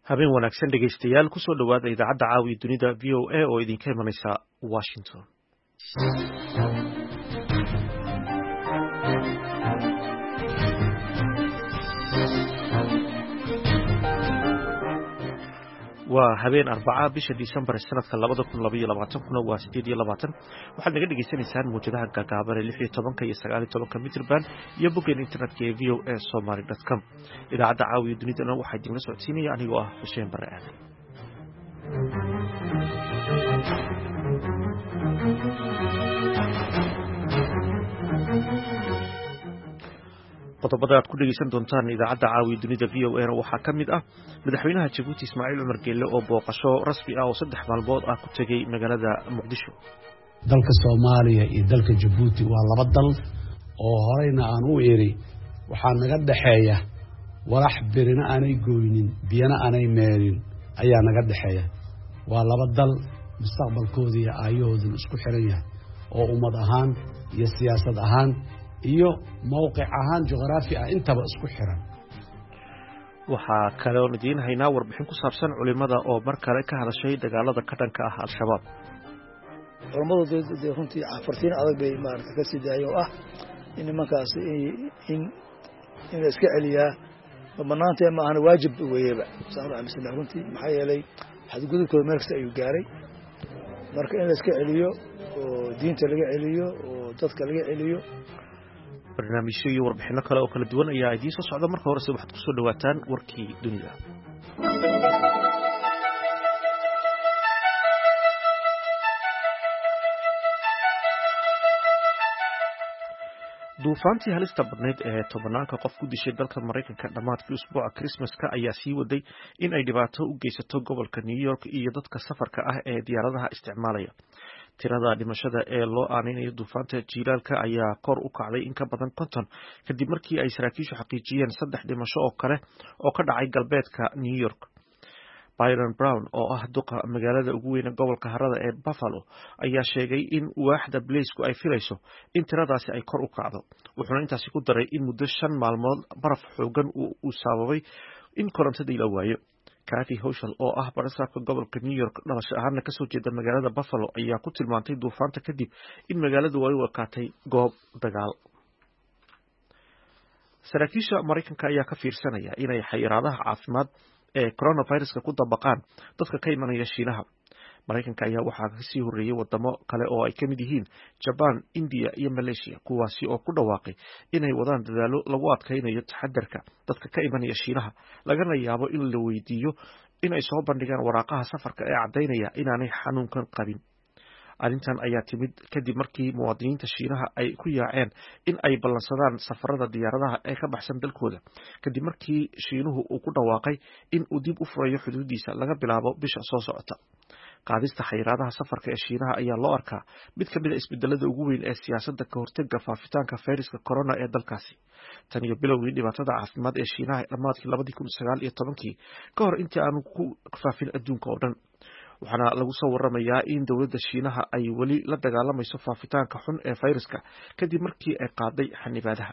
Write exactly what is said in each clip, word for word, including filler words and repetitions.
habeen wanaagsan dhegaystayaal ku soo dhawaada idaacadda caawiya dunida v o a oo idinka imanaysa Washington. waa habeen arbaca bisha December sanadka labada kun iyo labaatan kuna waa sideed iyo labaatan waxaad naga dhageysanaysaan muujadaha gaagaaban ee lix iyo toban iyo sagaal iyo toban mitirban iyo bogga internetka ee v o a somali dot com. idaacadda caawiya dunidana waxaa idinla socodsiinaya anigoo ah Xuseen Bare Aadan. qodobada aad ku dhageysan doontaan idaacadda caawiya dunida v o a waxaa ka mid ah madaxweynaha Jabuuti Ismaaciil Cumar Geelle oo booqasho rasmi ah oo saddex maalmood ah ku tagay magaalada Muqdisho. dalka Soomaaliya iyo dalka Jabuuti waa laba dal oo horeyna aan u eeri waxaa naga dhaxeeya walax birina aanay gooynin biyana aanay meerin ayaa naga dhaxeeya. waa laba dal mustaqbalkooda iyo aayahooda isku xiran yahay oo ummad ahaan iyo siyaasad ahaan iyo mowqic ahaan juqraafi ah intaba isku xiran. waxaa kale oo idiin haynaa warbixin ku saabsan culimada oo mar kale ka hadashay dagaalada ka dhanka ah al-shabaab. culimadu runtii afartiin adag bay maaragtay ka sii daayay oo ah in nimankaas in in la iska celiyaa banaantii ma ahna waajib weeyaba saaro amisna runtii maxaa yeelay xadgudubkooda meel kasta ayuu gaaray marka in la iska celiyo oo diinta laga celiyo oo dadka laga celiyo. barnaamijyo iyo warbixino kale oo kala duwan ayaa idiin soo socda. marka horese waxaad ku soo dhawaataan warkii dunida. duufaantii halista badneyd ee tobanaanka qof ku dishay dalka Mareykanka dhamaadkii usbuuca Christmaska ayaa sii waday in ay dhibaato u geysato gobolka New York iyo dadka safarka ah ee diyaaradaha isticmaalaya. tirada dhimashada ee loo aaneynayo duufaanta jiilaalka ayaa kor u kacday in ka badan konton kadib markii ay saraakiishu xaqiijiyeen saddex dhimasho oo kale oo ka dhacay galbeedka New York. Byron Brown oo ah duqa magaalada ugu weyn ee gobolka harada ee Buffalo ayaa sheegay in waaxda Blaze-ku ay filayso in tiradaasi ay kor u kacdo. wuxuuna intaasi ku daray in muddo shan maalmood baraf xoogan uu sababay in korontadii la waayo. Kathy Hochul oo ah barasaabka gobolka New York dhalasho ahaana ka soo jeeda magaalada Buffalo ayaa ku tilmaantay duufaanta kadib in magaaladu ay u ekaatay goob dagaal. saraakiisha Mareykanka ayaa ka fiirsanaya inay xayiraadaha caafimaad ee coronavirus-ka ku dabaqaan dadka ka imanaya Shiinaha. Mareykanka ayaa waxaa ka sii horeeyay wadamo kale oo ay ka mid yihiin Japan, India iyo Malaysia kuwaasi oo ku dhawaaqay inay wadaan dadaalo lagu adkeynayo taxadarka dadka ka imanaya Shiinaha lagana yaabo in la weydiiyo inay soo bandhigaan waraaqaha safarka ee cadeynaya inaanay xanuunkan qabin. arrintan ayaa timid kadib markii muwaadiniinta Shiinaha ay ku yaaceen in ay ballansadaan safarada diyaaradaha ee ka baxsan dalkooda kadib markii Shiinuhu uu ku dhawaaqay in uu dib u furayo xuduudiisa laga bilaabo bisha soo socota. qaadista xayiraadaha safarka ee Shiinaha ayaa loo arkaa mid ka mid ah isbedelada ugu weyn ee siyaasadda ka hortagga faafitaanka fayraska corona ee dalkaasi tan iyo bilowgii dhibaatada caafimaad ee Shiinaha dhamaadkii laba kun iyo sagaal iyo toban ka hor intii aanu ku faafin adduunka oo dhan. waxaana lagu soo waramayaa in dowladda Shiinaha ay weli la dagaalamayso faafitaanka xun ee fayraska kadib markii ay qaaday xanibaadaha.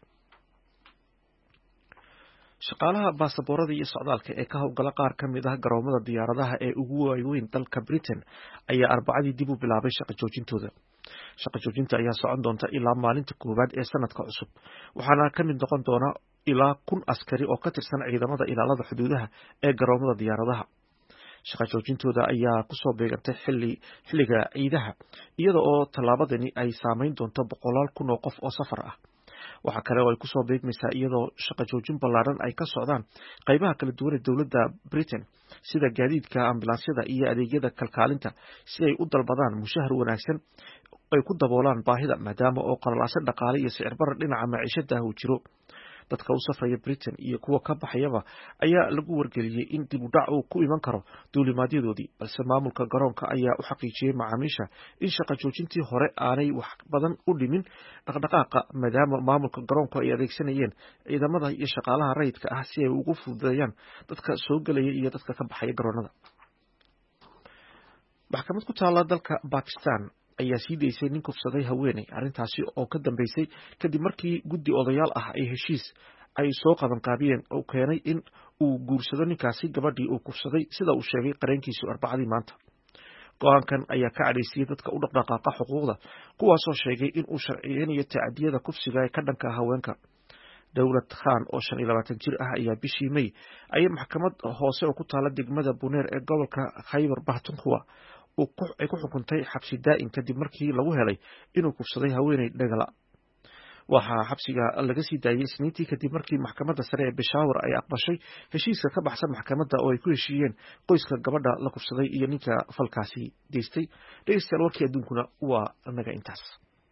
shaqaalaha baasaboorada iyo socdaalka ee ka howlgala qaar ka mid ah garoomada diyaaradaha ee ugu waaweyn dalka Britain ayaa arbacadii dib u bilaabay shaqo joojintooda. shaqo joojinta ayaa socon doonta ilaa maalinta koowaad ee sanadka cusub waxaana ka mid noqon doona ilaa kun askari oo ka tirsan ciidamada ilaalada xuduudaha ee garoomada diyaaradaha. shaqo joojintooda ayaa ku soo beegantay xilli xilliga ciidaha iyada oo tallaabadani ay saameyn doonto boqolaal kun oo qof oo safar ah. waxa kale oo ay ku soo beegmaysaa iyadoo shaqo joojin ballaaran ay ka socdaan qaybaha kala duwan ee dowladda Britain sida gaadiidka ambulansyada iyo adeegyada kalkaalinta si ay u dalbadaan mushahar wanaagsan ay ku daboolaan baahida maadaama oo qalalaasho dhaqaale iyo sicir barar dhinaca maciishada uu jiro. dadka u safraya Britain iyo kuwa ka baxayaba ayaa lagu wargeliyay in dib u dhac uu ku iman karo duulimaadyadoodii balse maamulka garoonka ayaa u xaqiijiyay macaamiisha in shaqo joojintii hore aanay wax badan u dhimin dhaqdhaqaaqa maadaama maamulka garoonka ay adeegsanayeen ciidamada iyo shaqaalaha rayidka ah si ay ugu fududeeyaan dadka soo galaya iyo dadka ka baxaya garoonada. maxkamad ku taala dalka Pakistan ayaa sii deysay nin kufsaday haweeney arrintaasi oo ka dambeysay kadib markii guddi odayaal ah ay heshiis ay soo qabanqaabiyeen oo keenay in uu guursado ninkaasi gabadhii uu kufsaday sida uu sheegay qareenkiisu arbacadii maanta. go-aankan ayaa ka cadhaysiyey dadka u dhaqdhaqaaqa xuquuqda kuwaasoo sheegay in uu sharciyeynayo tacadiyada kufsiga ee ka dhanka haweenka. dowlad khan oo shan iyo labaatan jir ah ayaa bishii May ayay maxkamad hoose oo ku taala degmada Buneer ee gobolka Khyber Pakhtunkhwa ay ku xukuntay xabsi daa'im kadib markii lagu helay inuu kufsaday haweeney dhagala. waxaa xabsiga laga sii daayay Isniintii kadib markii maxkamadda sare ee Peshawar ay aqbashay heshiiska ka baxsan maxkamadda oo ay ku heshiiyeen qoyska gabadha la kufsaday iyo ninka falkaasi geystay. dhegeystayaal warkii adduunkuna waa anaga intaas.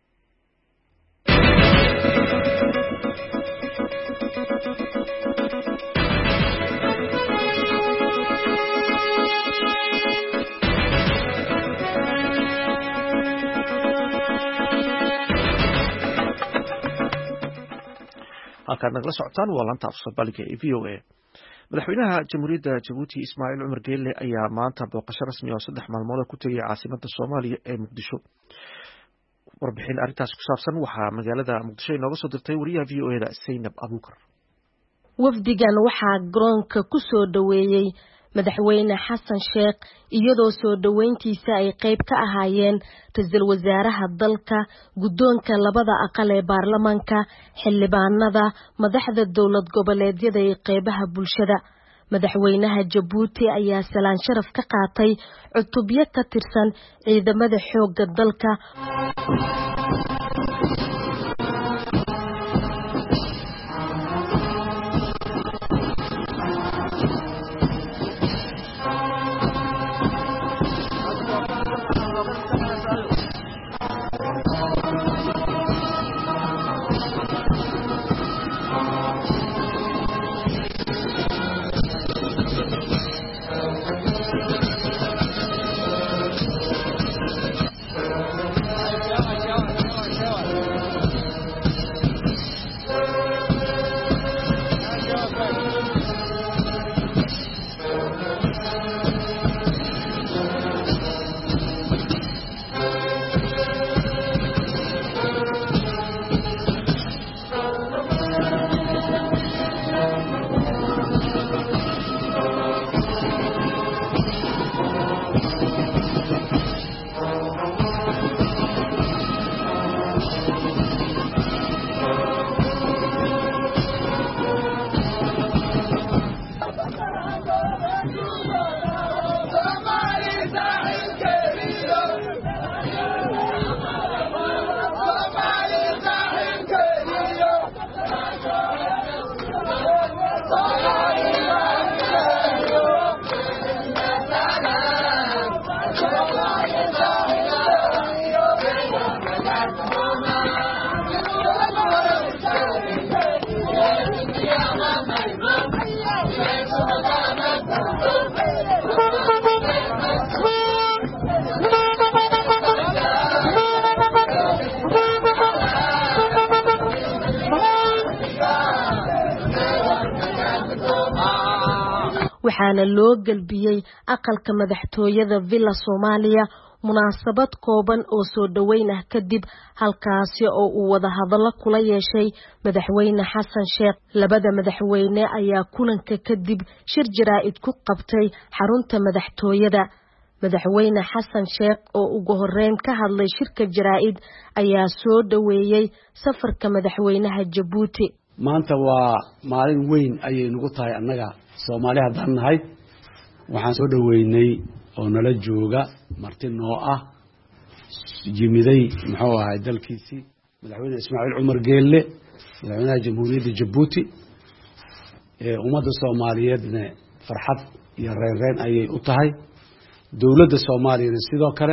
halkaad nagala socotaan waa laanta af Soomaaliga ee V O A. madaxweynaha jamhuuriyadda Jabuuti Ismaaciil Cumar Geelle ayaa maanta booqasho rasmi ah oo saddex maalmood ku tagay caasimadda Soomaaliya ee Muqdisho. warbixin arrintaas ku saabsan waxaa magaalada Muqdisho inooga soo dirtay wariyaha V O A da Zainab Abuukar. wafdigan waxaa garoonka ku soo dhaweeyay madaxweyne xasan sheekh iyadoo soo dhaweyntiisa ay qayb ka ahaayeen ra'iisul wasaaraha dalka, guddoonka labada aqal ee baarlamaanka, xildhibaanada, madaxda dowlad goboleedyada iyo qaybaha bulshada. madaxweynaha Jabuuti ayaa salaan sharaf ka qaatay cutubyo ka tirsan ciidamada xoogga dalka. waxaana loo galbiyay aqalka madaxtooyada Villa Soomaaliya munaasabad kooban oo soo dhaweyn ah kadib halkaasi oo uu wada hadallo kula yeeshay madaxweyne xasan sheekh. labada madaxweyne ayaa kulanka kadib shir jaraa'id ku qabtay xarunta madaxtooyada. madaxweyne xasan sheekh oo ugu horeyn ka hadlay shirka jaraa'id ayaa soo dhaweeyay safarka madaxweynaha Jabuuti. maanta waa maalin weyn ayay nagu tahay annaga Soomaali haddaan nahay. waxaan soo dhaweynay oo nala jooga marti noo ah jimiday muxuu ahay dalkiisii madaxweyne Ismaaciil Cumar Geelle, madaxweynaha jamhuuriyadda Jabuuti. ee ummadda Soomaaliyeedna farxad iyo reereen ayay u tahay. dowladda Soomaaliyeedna sidoo kale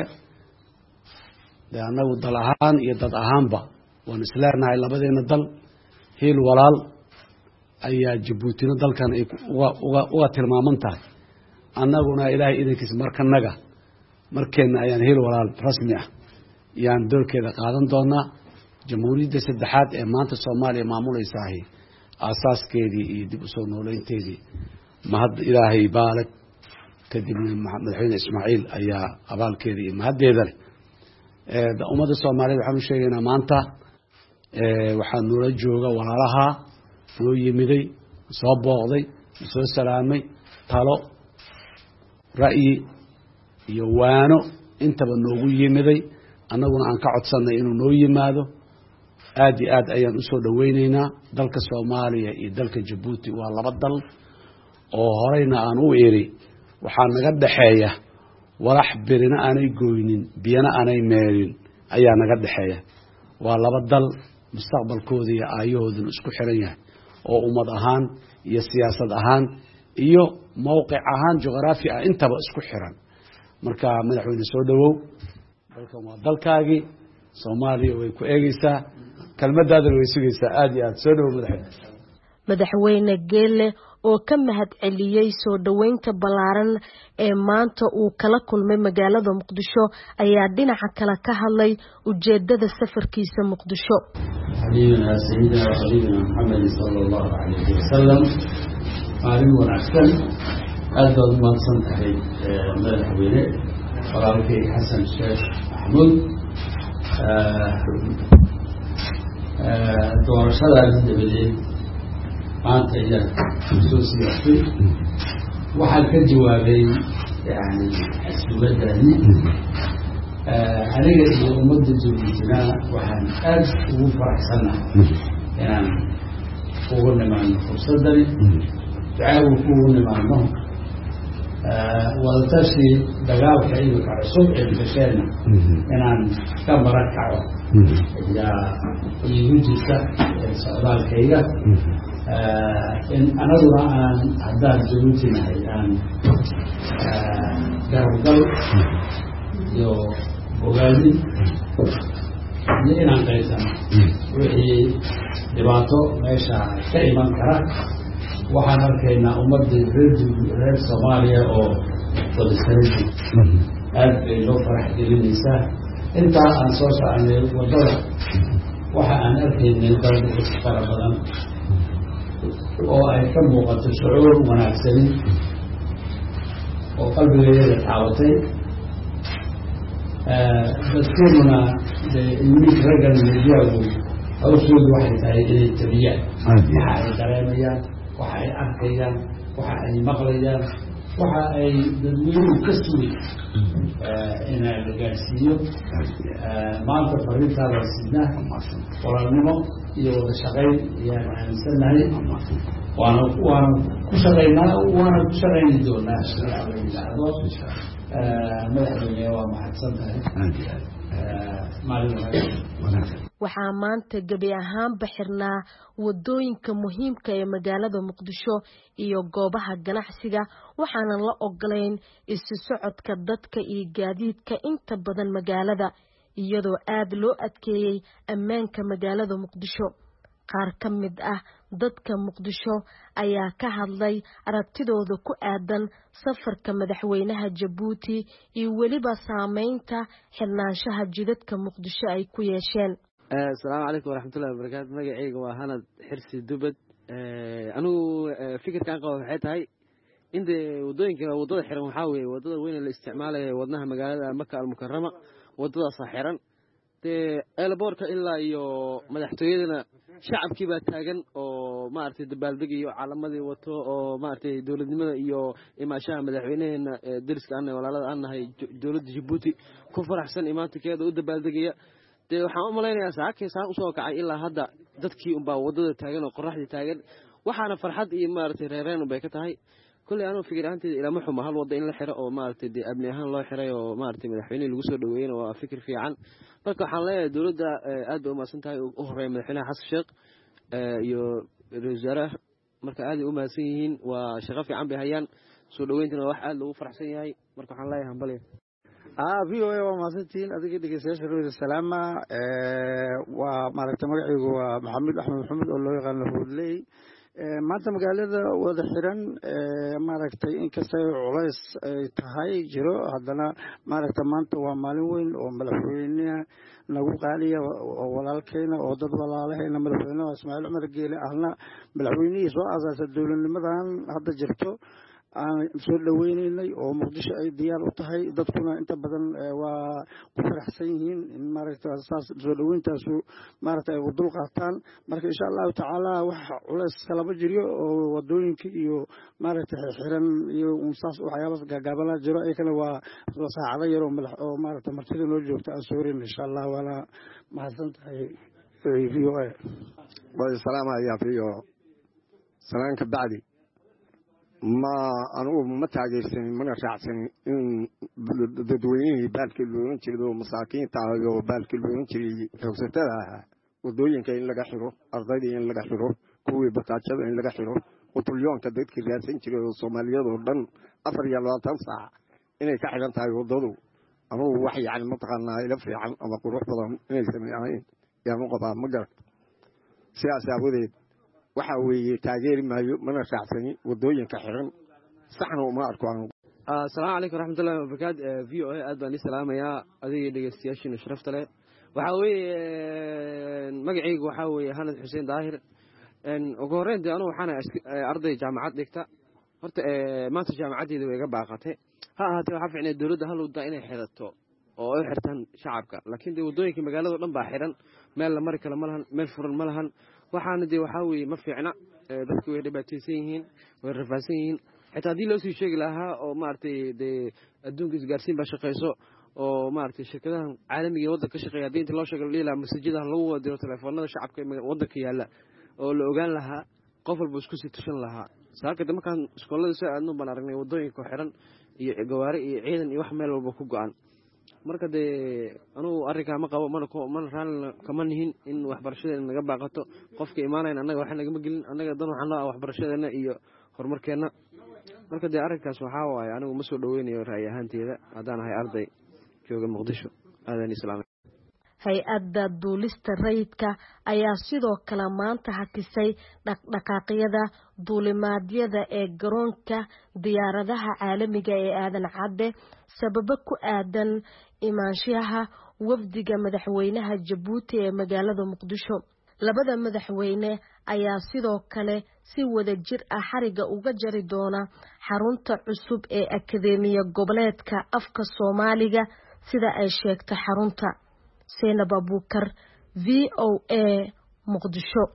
de anagu dal ahaan iyo dad ahaanba waan isleenahay labadeena dal heel walaal ayaa Jabuutina dalkan ay uga uga tilmaaman tahay. annaguna ilaahay idinkiisa markanaga markeena ayaan heel walaal rasmi ah yaan doorkeeda qaadan doonaa. jamhuuriyadda saddexaad ee maanta Soomaaliya maamulaysaa asaaskeedii iyo dib u soo nooleynteedii mahad ilaahay baalag kadibna madaxweyne Ismaaciil ayaa abaalkeedii mahaddeeda leh. ee ummadda Soomaaliyeed waxaan u sheegaynaa maanta ee waxaan noola jooga walaalaha noo yimiday soo booqday soo salaamay talo ra'yi iyo waano intaba noogu yimiday annaguna aan ka codsanay inuu noo yimaado aad iyo aad ayaan usoo dhaweynaynaa dalka Soomaaliya iyo dalka Djibouti waa laba dal oo horeyna aan u iri waxaa naga dhaxeeya walax birina aanay gooynin biyana aanay meelin ayaa naga dhaxeeya waa laba dal mustaqbalkooda iyo aayahooda isku xiran yahay oo ummad ahaan iyo siyaasad ahaan iyo mowqic ahaan juqraafi ah intaba isku xiran marka madaxweyne soo dhawow dalkan waa dalkaagi Soomaaliya way ku eegaysaa kalmadaada way sugaysaa aad iyo aad soo dhawow madaxweyne madaxweyne Geelle oo ka mahad celiyay soo dhaweynta balaaran ee maanta uu kala kulmay magaalada Muqdisho ayaa dhinaca kale ka hadlay ujeedada safarkiisa Muqdisho حبيبنا سيدنا وحبيبنا محمد صلى الله عليه وسلم مالين ونعسل أدوى ما تصنتحي مدحوينه ورابكي حسن الشيخ محمود دور شرع الدبلي maanta ayaa soo siyaasay waxaa ka jawaabay yani xisbiyadani aniga iyo ummadda Djiboutina waxaan aad ugu faraxsanahay inaan ugu nimaano fursadani ducaagu ugu nimaano wadatashi dagaalka iyo cusub ee bishayna inaan ka marakaco yaa igu jirta socdaalkayga in anaduna aan haddaan Djiboutinahay aan gargal iyo ogaadin iyo inaan qaysano wixii dhibaato meesha ka iman kara waxaan arkaynaa ummadda reer Soomaaliya oo wadasanadi aad bay loo farax gelinaysaa intaa aan soo soconay wadada waxa aan arkaynay dad fara badan oo ay ka muuqato shucuur wanaagsan oo qalbigeeda taabatay dadkuna inay ragan midiyagu hawshoodu waxay tahay inay tabiyaan waxa ay dareemayaan waxa ay arkayaan waxa ay maqlayaan waxa ay dadweynuhu ka sugay inay la gaarsiiyo maanta fariintaada sidnaa walaalnimo iyo wada shaqayn ayaan aaminsanahay waana waana ku shaqaynaa waana ku shaqayni doonaa shaqaalayilaahdo madaxweyne waa mahadsan tahay maalin wanaagsan waxaa maanta gabi ahaanba xirnaa wadooyinka muhiimka ee magaalada Muqdisho iyo goobaha ganacsiga waxaana la ogolayn isu socodka dadka iyo gaadiidka inta badan magaalada iyadoo aad loo adkeeyay ammaanka magaalada Muqdisho qaar ka mid ah dadka Muqdisho ayaa ka hadlay aragtidooda ku aadan safarka madaxweynaha Djibouti iyo waliba saameynta xirnaanshaha jidadka Muqdisho ay ku yeesheen السلام عليكم ورحمة الله وبركاته مجيء وهنا حرسي دبت أنا فكر كان قوي حياتي هاي عند وضوين كنا وضوء حرم حاوي وضوء وين الاستعمال وضناها مجال مكة المكرمة وضوء صحيرا البورك إلا يو مدحتوينا شعب كيبا تاجن أو ما أرتي دبالدقي على مدي وتو أو ما أرتي دولة دم يو إما شاء مدحوينين درس كأنه ولا لا أنها هي دولة جيبوتي كفر أحسن إماتي كذا ودبالدقي de waxaan u maleynayaa saakay saan u soo kacay ilaa hadda dadkii un baa wadada taagan oo qorraxdii taagan waxaana farxad iyo maartay reereen u bay ka tahay kulli aanu fikir ahaanteed ilaa maxuma hal wada in la xiro oo maartay de abni ahaan loo xiray oo maartay madaxweynaha lagu soo dhaweeyay oo fikir fiican marka waxaan leeyahay dawladda aad u maasan tahay u horeeyay madaxweynaha Xasan Sheekh iyo ra'iisul marka aad u maasan yihiin waa shaqo fiican bay hayaan soo dhaweeyntana wax aad loogu faraxsan yahay marka waxaan leeyahay hambaliyo ah v o a waa mahadsantihiin adiga dhegeystayaasha radio salaama waa maaragtay magacaygu waa maxamed axmed maxamed oo loo yaqaano Hoodley maanta magaalada wada xiran maaragtay inkastoo culays ay tahay jiro haddana maaragtay maanta waa maalin weyn oo madaxweynaha nagu qaaliya oo walaalkeena oo dad walaalahayna madaxweynaha Ismaaciil Cumar Geele ahna madaxweynihii soo asaasay dowladnimadan hadda jirto aan soo dhaweynaynay oo muqdisho ay diyaar u tahay dadkuna inta badan waa ku faraxsan yihiin in maaragtay saas soo dhaweyntaas maaragtay ay u dul qaataan marka insha Allah taala wax culays kalaba jiro oo wadooyinka iyo maaragtay xiran iyo unsaas waxyaabo gaagaaban jiro ay kale waa saacado yar oo madax oo maaragtay martida noo joogta aan soo reeyay insha Allah wala mahadsantahay V O A waa salaam ayaa fiyo salaanka bacdi ma anugu ma taageersan mana raacsan in dadweynaha baalkii loolan jiray masaakiinta iyo baalkii loolan jiray xoogsatada wadooyinka in laga xiro ardayda in laga xiro kuwii bataajada in laga xiro qutulyoonka dadkii raadsan jiray oo Soomaaliyeed oo dhan afar iyo labaatan saac inay ka xiran tahay wadadu anugu wax yaani ma taqaanaa ila fiican ama qurux badan inay sameeyaan yaa qabaa ma garad siyaasi awadeed waxa weeye taageeri maayo mana raacsani wadooyinka xiran saxna uma arko aan assalaamu alaykum waraxmatullaahi wabarakaatu V O A aad baan salaamayaa adiga dhageystayaashiina sharafta leh waxa weeye magacaygu waxa weeye Hanad Xuseen Daahir een ugu horeyntii anigu waxaan arday jaamacad dhigta horta maanta jaamacadeedu way iga baaqatay ha ahaatee waxa fiicnay dawladda hal wada inay xirato oo ay xirtaan shacabka laakiin wadooyinka magaalada dhan baa xiran meel la mari karo ma lahan meel furan ma lahan waxaana dee waxa weeye ma fiicna dadku way dhibaataysan yihiin way rafaasan yihiin xitaa haddii loo sii sheegi lahaa oo maaragtay dee adduunka isgaarsiin baa shaqayso oo maaragtay shirkadahan caalamiga waddanka ka shaqeeya haddii inta loo sheego la ilaa masajadaha lagu wadiro telefoonada shacabka waddanka yaalla oo la ogaan lahaa qof walba isku sii tushan lahaa saakada markaan iskoolada soo aadno baan aragnay wadooyinka xiran iyo gawaari iyo ciidan iyo wax meel walba ku go'an marka dee anugu arrinkaa ma qabo mana mana raalli kama nihin in waxbarashadeena naga baaqato qofka imaanayna annaga waxa nagama gelin annaga dan waxaan loo ah waxbarashadeena iyo horumarkeena marka dee arrinkaas waxaa waaye anigu ma soo dhaweynayo ra'yi ahaanteeda haddaan ahay arday jooga muqdisho aadan islaamay hay-adda duulista rayidka ayaa sidoo kale maanta hakisay dhaqdhaqaaqyada duulimaadyada ee garoonka diyaaradaha caalamiga ee aadan cadde sababo ku aadan imaanshaha wafdiga madaxweynaha Jabuuti ee magaalada Muqdisho labada madaxweyne ayaa sidoo kale si wada jir ah xariga uga jari doona xarunta cusub ee Akadeemiya Goboleedka Afka Soomaaliga sida ay sheegtay xarunta Seenab Abuukar V O A Muqdisho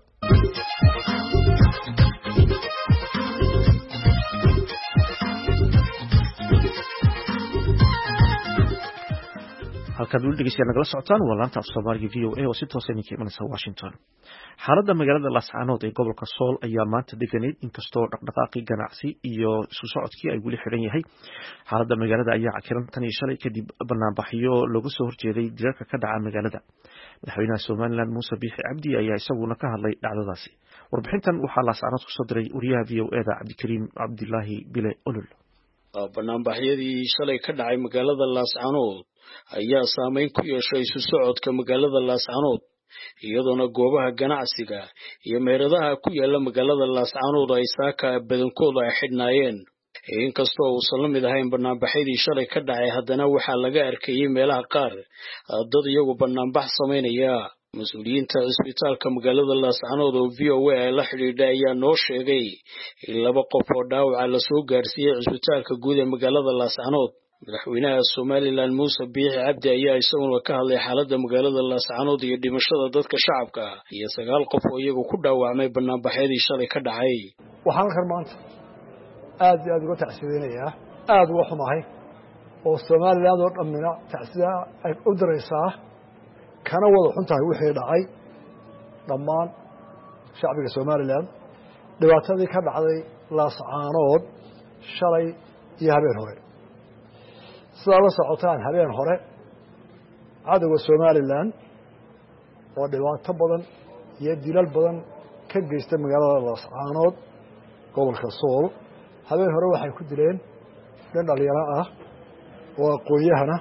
halkaad weli dhegeystayaal nagala socotaan waa laanta af Soomaaliga V O A oo si toos ah idinka imanaysa Washington. Xaaladda magaalada Laascaanood ee gobolka Sool ayaa maanta deganeyd inkastoo dhaqdhaqaaqii ganacsi iyo isu socodkii ay weli xiran yahay. Xaaladda magaalada ayaa cakiran tan iyo shalay kadib banaanbaxyo looga soo horjeeday dilalka ka dhaca magaalada. Madaxweynaha Somaliland Muuse Biixi Cabdi ayaa isaguna ka hadlay dhacdadaasi. Warbixintan waxaa Laascaanood ku soo diray wariyaha V O A da Cabdikariim Cabdilaahi Bile Olol. banaanbaxyadii shalay ka dhacay magaalada Laascaanood ayaa saameyn ku yeeshay isu socodka magaalada Laascaanood iyadoona goobaha ganacsiga iyo meheradaha ku yaala magaalada Laascaanood ay saaka badankooda ay xidhnaayeen inkastoo uusan la mid ahayn banaanbaxyadii shalay ka dhacay haddana waxaa laga arkayay meelaha qaar dad iyagu banaanbax samaynaya mas-uuliyiinta cisbitaalka magaalada Laascaanood oo V O A ay la xidhiidhay ayaa noo sheegay in laba qof oo dhaawaca la soo gaarsiiyey cisbitaalka guud ee magaalada Laascaanood madaxweynaha Somaliland Muuse Biixi Cabdi ayaa isaguna ka hadlay xaaladda magaalada Laascaanood iyo dhimashada dadka shacabka iyo sagaal qof oo iyagu ku dhaawacmay banaanbaxyadii shalay ka dhacay waxaan halkan maanta aad iyo aad uga tacsiyeynayaa aad uga xumahay oo Somaliland oo dhamina tacsiya ay u diraysaa kana wada xun tahay wixii dhacay dhammaan shacbiga Somaliland dhibaatadii ka dhacday Laascaanood shalay iyo habeen hore sidaa la socotaan habeen hore cadowga Somaliland oo dhibaato badan iyo dilal badan ka geystay magaalada Laascaanood gobolka Sool habeen hore waxay ku dileen nin dhalinyaro ah oo aqoonyahana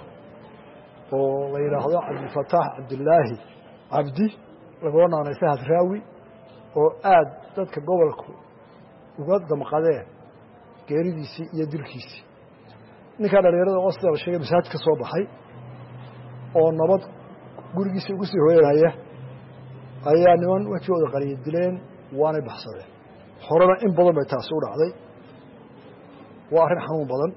oo la yiraahdo Cabdilfataax Cabdilaahi Cabdi laga wanaanay Fahad Raawi oo aad dadka gobolku uga damqadeen geeridiisii iyo dilkiisii ninka dhalinyarada oo sida la sheegay masaajid ka soo baxay oo nabad gurigiisa ugu sii hooyanaya ayaa niman wajigooda qariyay dileen waana baxsadeen horena in badan bay taasi u dhacday waa arrin xanuun badan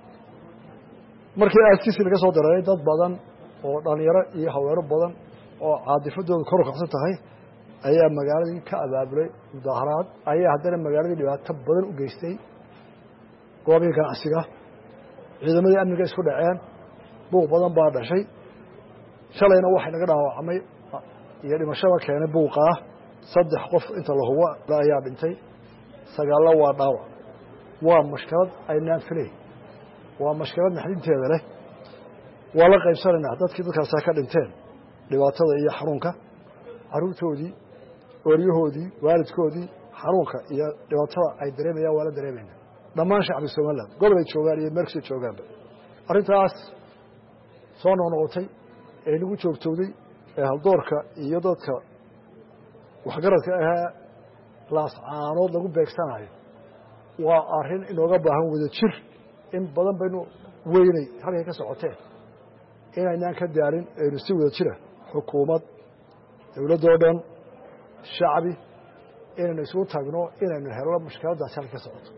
markii aaskiisii laga soo diray dad badan oo dhalinyaro iyo haweeno badan oo caadifadooda kor u kacsan tahay ayaa magaaladii ka abaabulay mudaharaad ayaa haddana magaaladii dhibaato badan u geystay goobihii ganacsiga ciidamadii amniga isku dhaceen buuq badan baa dhashay shalayna waxay naga dhaawacmay iyo dhimashada keenay buuqaa saddex qof inta la hubo ayaa dhintay sagaallo waa dhaawac waa mashkalad aynaan filayn waa mashkalad naxdinteeda leh waa la qaybsanaynaa dadkii dadkaasaa ka dhinteen dhibaatada iyo xanuunka carruurtoodii ooryahoodii waalidkoodii xanuunka iyo dhibaatada ay dareemayaan waa la dareemaynaa dhammaan shacbi somaliland gobolay joogaan iyo meelkasoo joogaanba arrintaas soo noqnoqotay ee nagu joogtowday ee haldoorka iyo dadka waxgaradka ahaa laascaanood lagu beegsanayo waa arrin inooga baahan wada jir in badan baynu weynay halkay ka socoteen inaynaan ka daarin aynu si wada jira xukuumad dowladdoo dhan shacbi inaynu isugu tagno inaynu helno mushkiladdaasi halka ka socoto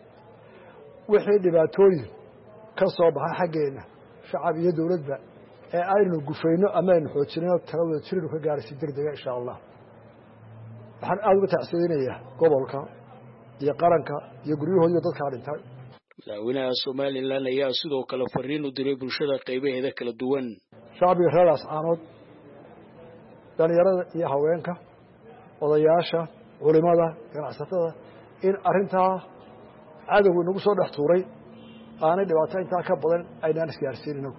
wixii dhibaatooyin ka soo baxay xaggeenna shacab iyo dowladba ee aynu gufayno ama aynu xoojinayno tala wada jirinu ka gaaraysi deg dega insha allah waxaan aada uga tacsiidinayaa gobolka iyo qaranka iyo guryahoodiiyo dadkaa dhintay madaxweynaha somalilan ayaa sidoo kale fariin u diray bulshada qaybaheeda kala duwan shacbiga reer laascaanood dhalinyarada iyo haweenka odayaasha culimada ganacsatada in arrintaa cadowgu inagu soo dhex tuuray aanay dhibaato intaa ka badan aynaan isgaarsiin inagu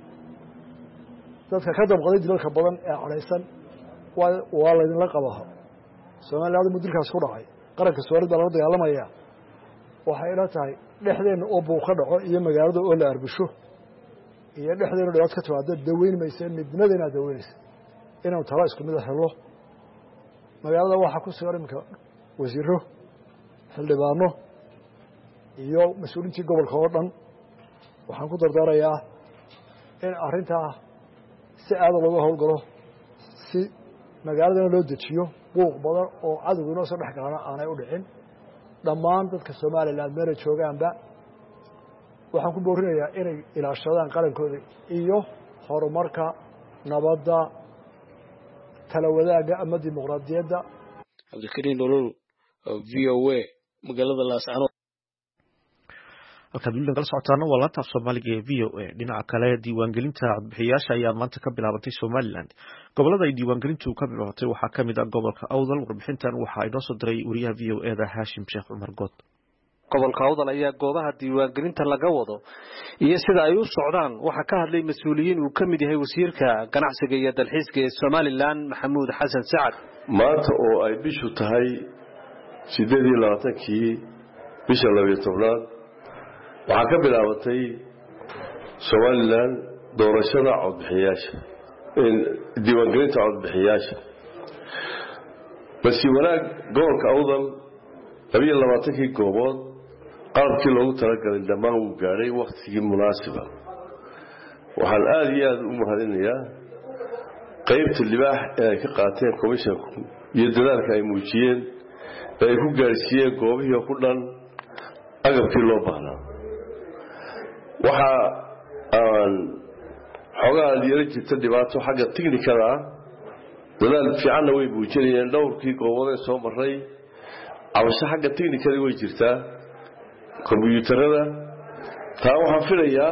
dadka ka damqaday dilalka badan ee cadhaysan waa laydinla qabaa somaliland mudilkaas ku dhacay qaranka soomaalid baa lala dagaalamaya waxay ila tahay dhexdeenna oo buuq ka dhaco iyo magaalada oo la arbusho iyo dhexdeenna dhibaat ka timaado daweyn maysa midnimadeena daweynaysa inaynu tala isku mid a helno magaalada waxaa ku sugan iminka wasiiro xildhibaano iyo mas-uuliintii gobolka oo dhan waxaan ku dardaarayaa in arrintaa si aada looga howlgalo si magaaladana loo dejiyo buuq badan oo cadowga inoo soo dhex galana aanay u dhicin dhammaan dadka somaliland meelay joogaanba waxaan ku boorinayaa inay ilaashadaan qarankooda iyo horumarka nabadda tala wadaagga ama dimuqraadiyadda cabdikariin nolol v o a magaalada laascaanood halkaad weli nagala socotaana waa laanta af soomaaliga ee v o a dhinaca kale diiwaangelinta codbixiyayaasha ayaa maanta ka bilaabatay somaliland gobolada ay diiwaangelintu ka bilaabatay waxaa ka mid ah gobolka awdal warbixintan waxaa inoo soo diray wariyaha v o e da haashim sheekh cumar good gobolka awdal ayaa goobaha diiwaangelinta laga wado iyo sida ay u socdaan waxaa ka hadlay mas-uuliyiin uu ka mid yahay wasiirka ganacsiga iyo dalxiiska ee somaliland maxamuud xasan sacad maanta oo ay bishu tahay sideed iyo labaatankii bisha labiyo tobnaad waxaa ka bilaabatay somaliland doorashada codbixiyayaasha diiwaangelinta codbixiyayaasha balse wanaag gobolka awdal labiyo labaatankii goobood qalabkii loogu talagalay dhammaan wuu gaadhay waktigii munaasiba waxaan aada iyo aada u mahadinayaa qaybta libaax ee ay ka qaateen commissionku iyo dadaalka ay muujiyeen ee ay ku gaadhsiiyeen goobihii oo ku dhan agabkii loo baahnaa waxa aan xoogaa yaro jirta dhibaato xagga tiknikada ah dadaal fiicanna way muujinayeen dhowrkii goobodee soo maray cabasho xagga tiknikada way jirtaa kombyuutarada taa waxaan filayaa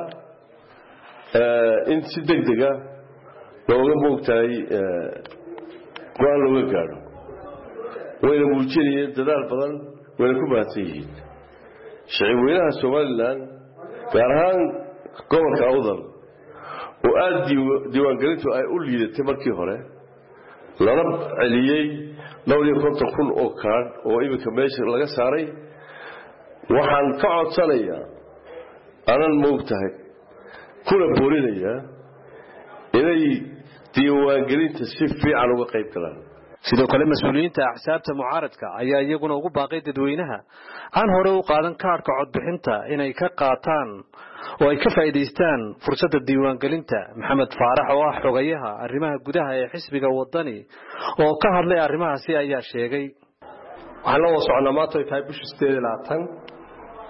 in si deg dega looga moogtahay go-aan looga gaadho wayna muujinayeen dadaal badan wayna ku mahadsan yihiin shicibweynaha somaliland gaar ahaan gobolka awdal oo aada diiwaangelintu ay u liidatay markii hore lana celiyey dhowr iyo konton kun oo kaadh oo iminka meesha laga saaray waxaan ka codsanayaa anan moogtahay kuna boorinayaa inay diiwaangelinta si fiican uga qayb galaan sidoo kale mas-uuliyiinta axsaabta mucaaradka ayaa iyaguna ugu baaqay dadweynaha aan hore u qaadan kaarhka codbixinta inay ka qaataan oo ay ka faa'iidaystaan fursadda diiwaangelinta maxamed faarax oo ah xogayaha arrimaha gudaha ee xisbiga wadani oo ka hadlay arrimahaasi ayaa sheegay waxaan la wada soconaa maanta ay tahay bisha sideed iyo labaatan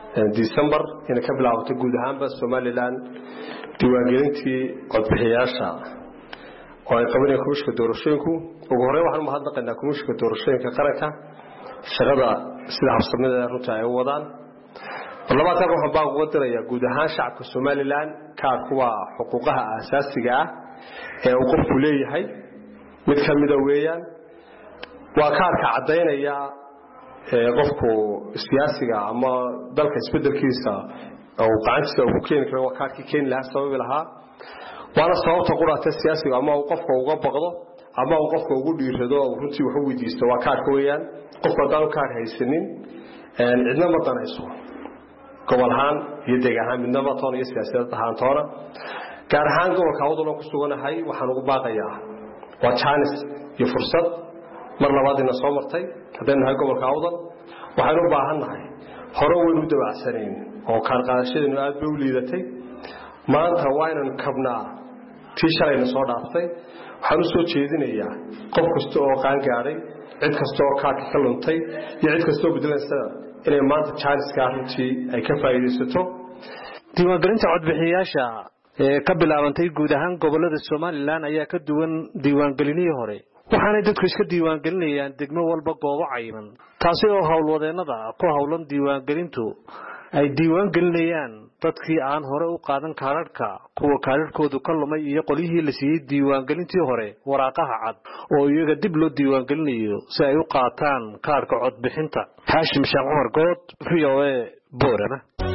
December inay ka bilaabato guud ahaanba Somaliland diiwaangelintii codbixiyaasha oo ay qabanayaan komishanka doorashooyinku ugu horreyn waxaan u mahadnaqaynaa komishanka doorashooyinka qaranka shaqada sida habsamada runta ay u wadaan labaatan waxaan baa ugu dirayaa guud ahaan shacabka Somaliland kaarku waa xuquuqaha aasaasiga ah ee uu qofku leeyahay mid ka mid ah weeyaan waa kaarka cadeynaya ee qofku siyaasiga ama dalka isbedelkiisa oo qaantiisa uu keen karo waa kaarkii keen lahaa sabab lahaa waana sababta quraata siyaasiga ama uu qofku uga baqdo ama uu qofku ugu dhiirado oo runtii wax u weydiisto waa kaarka weeyaan qofka daan kaar haysanin ee cidna ma danayso gobol ahaan iyo deegaan ahaan midna ma toona iyo siyaasadda ahaan toona gaar ahaan gobolka waddan ku suganahay waxaan ugu baaqayaa waa chance iyo fursad mar labaad ina soo martay haddana nahay gobolka waddan waxaan u baahanahay hore weyn u dabacsaneen oo kaar qaadashadeenu aad bay u liidatay maanta waa inaan kabnaa tii shalayna soo dhaaftay waxaan u soo jeedinayaa qof kasta oo qaan gaaray cid kasta oo kaarka ka luntay iyo cid kasta oo bedelaysa inay maanta chance-ka runtii ay ka faa'iideysato diiwaangelinta codbixiyaasha ee ka bilaabantay guud ahaan gobolada Somaliland ayaa ka duwan diiwaangelinihii hore waxaanay dadku iska diiwaangelinayaan degmo walba goobo cayiman taasi oo howlwadeenada ku howlan diiwaangelintu ay diiwaangelinayaan dadkii aan hore u qaadan kaararka kuwa kaararkoodu ka lumay iyo qolihii la siiyay diiwaangelintii hore waraaqaha cad oo iyaga dib loo diiwaangelinayo si ay u qaataan kaarka codbixinta Hashim Sheekh Umar Good V O A Boorama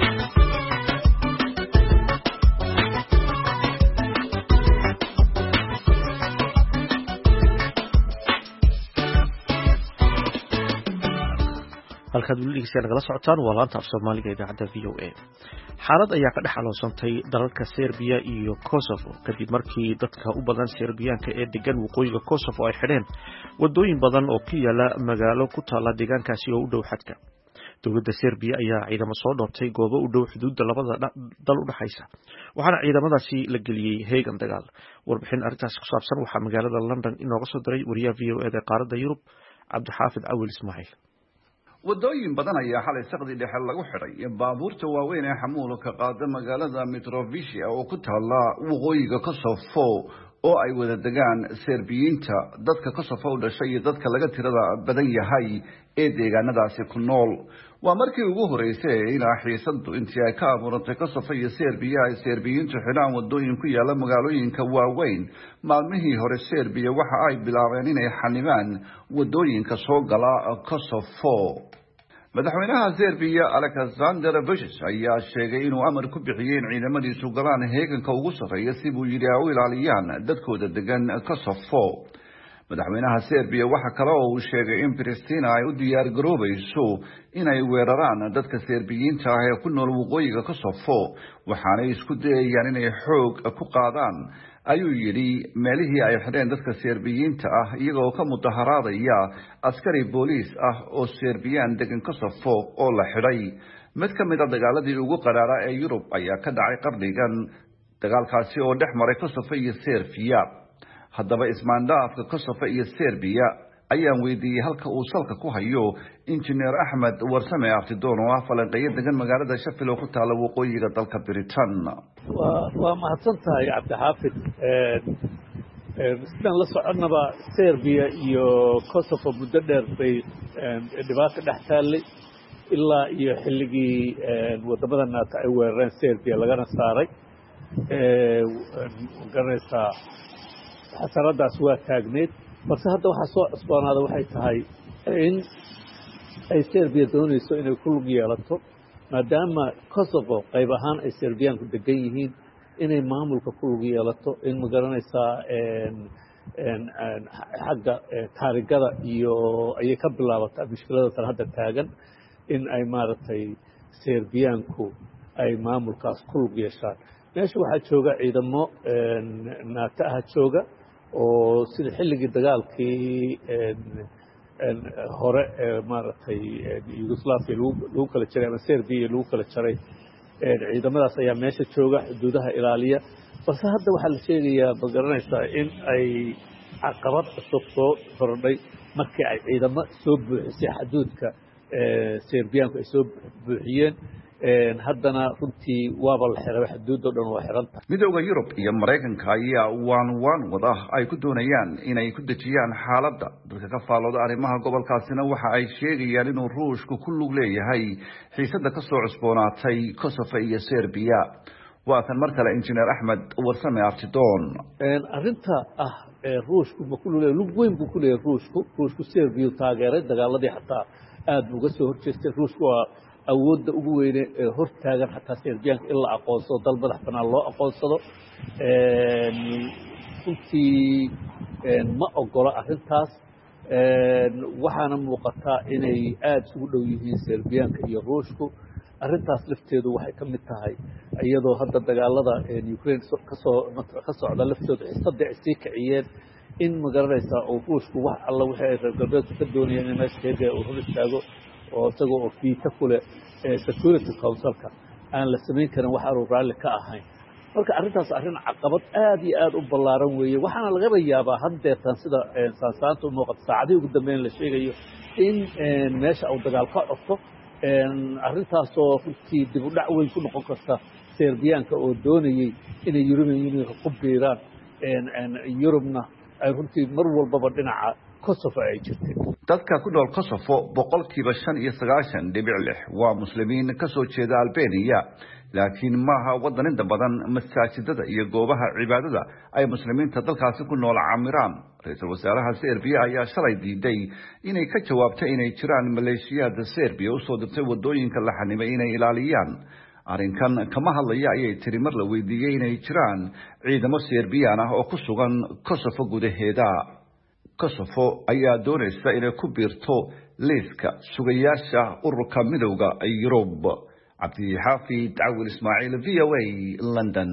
halkaad weli dhegeystayaal nagala socotaan waa laanta af Soomaaliga idaacadda V O A xaalad ayaa ka dhex aloosantay dalalka Serbia iyo Kosovo kadib markii dadka u badan Serbiyaanka ee degan waqooyiga Kosovo ay xidheen wadooyin badan oo ku yaala magaalo ku taala deegaankaasi oo u dhow xadka dowladda Serbia ayaa ciidamo soo dhoobtay goobo u dhow xuduudda labada dal u dhaxaysa waxaana ciidamadaasi la geliyay heegan dagaal warbixin arrintaas ku saabsan waxaa magaalada London inooga soo diray wariyaha V O A ee qaaradda Yurub Cabdixaafid Awil Ismaaciil wadooyin badan ayaa xalay saqdi dhexe lagu xiray baabuurta waaweyn ee xamuulka qaada magaalada Mitrovica oo ku taala waqooyiga Kosovo oo ay wada degaan Serbiyiinta dadka Kosovo u dhashay iyo dadka laga tirada badan yahay ee deegaanadaasi ku nool waa markii ugu horeysay ilaa xiisadu intii ay ka abuurtay Kosovo iyo Serbia ay Serbiyiintu xidhaan wadooyin ku yaala magaalooyinka waaweyn maalmihii hore Serbia waxa ay bilaabeen inay xanibaan wadooyinka soo gala Kosovo madaxweynaha Serbia Alexander Vučić ayaa sheegay inuu amar ku bixiyay in ciidamadiisu galaan heeganka ugu sarreeya si uu yiri ay u ilaaliyaan dadkooda degan Kosovo madaxweynaha Serbia waxa kale oo uu sheegay in Pristina ay u diyaar garoobayso inay weeraraan dadka Serbiyiinta ah ee ku nool waqooyiga Kosovo waxaana isku dayayaan inay xoog ku qaadaan ayuu yiri meelihii ay xidheen dadka Serbiyiinta ah iyagoo ka mudaharaadaya askari booliis ah oo Serbiyaan degan Kosovo oo la xidhay mid ka mid ah dagaaladii ugu qaraara ee Yurub ayaa ka dhacay qarnigan dagaalkaasi oo dhex maray Kosovo iyo Serbia haddaba ismaandhaafka Kosovo iyo Serbia ayaan weydiiyay halka uu salka ku hayo injineer Axmed Warsame Aftidoon oo ah falanqeeyo degan magaalada Sheffield oo ku taala waqooyiga dalka Britain waa waa mahadsantahay Cabdixaafid ee sidaan la soconaba Serbia iyo Kosovo muddo dheer bay dhibaato dhex taallay ilaa iyo xilligii wadamada NATO ay weerareen Serbia lagana saaray ee garanaysaa xasaradaas waa taagneed balse hadda waxaa soo cusboonaada waxay tahay in ay Serbia doonayso inay ku lug yeelato maadaama Kosovo qayb ahaan ay Serbiyaanku degan yihiin inay maamulka ku lug yeelato in ma garanaysaa xagga taarigada iyo ayay ka bilaabataa mushkilada tan hadda taagan in ay maaragtay Serbiyaanku ay maamulkaas ku lug yeeshaan meesha waxaa jooga ciidamo NATO ah jooga oo sida xilligii dagaalkii hore maaragtay Yugoslavia lagu kala jiray ama Serbia lagu kala jiray ciidamadaas ayaa meesha jooga xuduudaha ilaaliya balse hadda waxaa la sheegayaa ma garanaysaa in ay caqabad cusub soo kordhay markii ay ciidamo soo buuxisay xuduudka Serbiyaanku ay soo buuxiyeen haddana runtii waaba la xiray xuduudoo dhan waa xiranta. midowda Yurub iyo Mareykanka ayaa waan waan wada ay ku doonayaan inay ku dejiyaan xaaladda dadka ka faalooda arrimaha gobolkaasina waxa ay sheegayaan inuu Ruushku ku lug leeyahay xiisada ka soo cusboonaatay Kosovo iyo Serbia. waa kan mar kale injineer Axmed Warsame Artidoon. arrinta ah Ruushku ma ku leeyahay lug weyn buu ku leeyahay Ruushku Ruushku Serbia taageeray dagaaladii xataa aad uga soo horjeestay. Ruushku waa awoodda ugu weyn ee hortaagan xataa Serbiyaanka in la aqoonsado dal madax bannaan loo aqoonsado. runtii ma ogola arrintaas waxaana muuqataa inay aad isugu dhow yihiin Serbiyaanka iyo Ruushku. arrintaas lafteedu waxay ka mid tahay iyadoo hadda dagaalada Ukraine ka soo ka socda laftooda xisadda ay sii kiciyeen in magaranaysa oo Ruushku wax alla wixii ay reer galbeedku ka doonayeen in meesheega uu hor istaago oo isagoo oo fiita kule Security Council-ka aan la samayn karin wax aanu raalli ka ahayn. marka arrintaas arrin caqabad aad iyo aad u ballaaran weeye waxaana laga yaabaa haddeetan sida saansaanta muuqata saacadii ugu dambeyn la sheegayo in meesha uu dagaal ka codto arrintaasoo runtii dib u dhac weyn ku noqon karta Serbiyaanka oo doonayay inay European Union ku biiraan Yurubna ay runtii mar walbaba dhinaca Kosovo ay jirtay. dadka ku nool Kosovo boqolkiiba shan iyo sagaashan dhibic lix waa muslimiin ka soo jeeda Albania laakiin maaha wadan inta badan masaajidada iyo goobaha cibaadada ay muslimiinta dalkaasi ku nool camiraan. ra'iisul wasaaraha Serbia ayaa shalay diiday inay ka jawaabtay inay jiraan maleeshiyada Serbia u soo dirtay wadooyinka la xanimay inay ilaaliyaan. arrinkan kama hadlaya ayay tiri mar la weydiiyay inay jiraan ciidamo Serbian ah oo ku sugan Kosovo gudaheeda. Kosovo ayaa doonaysa inay ku biirto liiska sugayaasha ururka midowga Yurub. Cabdi Xaafid Cawil Ismaaciil V O A London.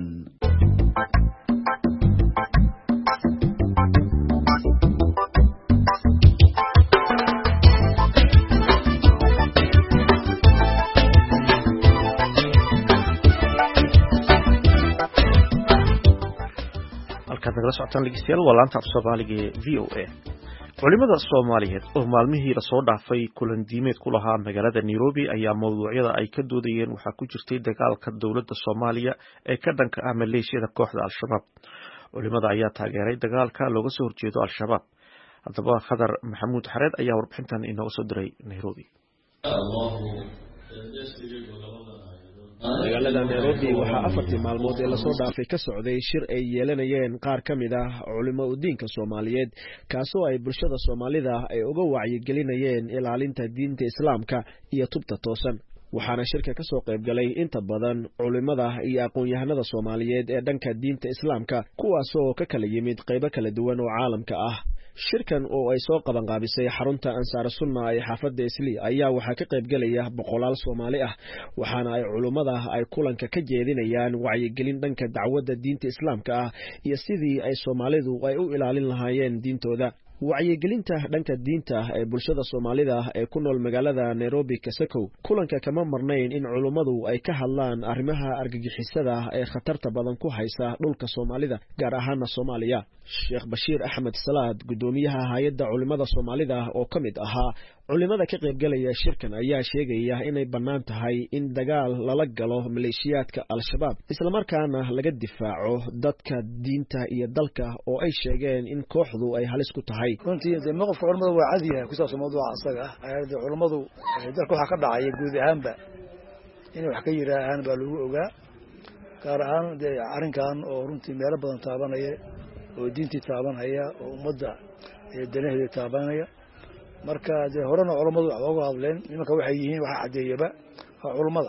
halkaad nagala socotaan dhegeystayaal waa laanta af Soomaaliga ee V O A. culimada Soomaaliyeed oo maalmihii la soo dhaafay kulan diimeed ku lahaa magaalada Nairobi ayaa mowduucyada ay ka doodayeen waxaa ku jirtay dagaalka dowladda Soomaaliya ee ka dhanka ah maleeshiyada kooxda Al-Shabaab. culimada ayaa taageeray dagaalka looga soo horjeedo Al-Shabaab. haddaba Khadar Maxamuud Xareed ayaa warbixintan inooga soo diray Nairobi. magaalada Nairobi waxaa afartii maalmood ee lasoo dhaafay ka socday shir ay yeelanayeen qaar ka mid ah culimo u diinka Soomaaliyeed kaasoo ay bulshada Soomaalida ay uga wacyigelinayeen ilaalinta diinta Islaamka iyo tubta toosan. waxaana shirka ka soo qayb galay inta badan culimada iyo aqoon-yahanada Soomaaliyeed ee dhanka diinta Islaamka kuwaasoo ka kala yimid qaybo kala duwan oo caalamka ah. shirkan oo ay soo qaban qaabisay xarunta Ansaar Sunna ee xaafadda Isli ayaa waxaa ka qayb galaya boqolaal Soomaali ah waxaana ay culimada ay kulanka ka jeedinayaan wacyigelin dhanka dacwadda diinta Islaamka ah iyo sidii ay Soomaalidu ay u ilaalin lahaayeen diintooda. wacyigelinta dhanka diinta ee bulshada Soomaalida ee ku nool magaalada Nairobi kasakow kulanka kama marnayn in culimadu ay ka hadlaan arrimaha argagixisada ee khatarta badan ku haysa dhulka Soomaalida gaar ahaan Soomaaliya. Sheekh Bashiir Axmed Salaad gudoomiyaha hay'adda culimada Soomaalida oo kamid ahaa culimada ka qayb galaya shirkan ayaa sheegaya inay bannaan tahay in dagaal lala galo maleeshiyaadka Al-Shabaab isla markaana laga difaaco dadka diinta iyo dalka oo ay sheegeen in kooxdu ay halis ku tahay. runtii de maqofka culimadu waa cad yahay ku saabsan mawduuca asaga ah ayada culimadu dalka waxa ka dhacay guud ahaanba in wax ka yiraahdaan baa lagu ogaa gaar ahaan de arrinkan oo runtii meelo badan taabanaya oo diintii taabanaya oo ummadda danaheeda taabanaya. marka de horena culimadu wax uga hadleen nimanka waxay yihiin waxa cadeeyaba culimada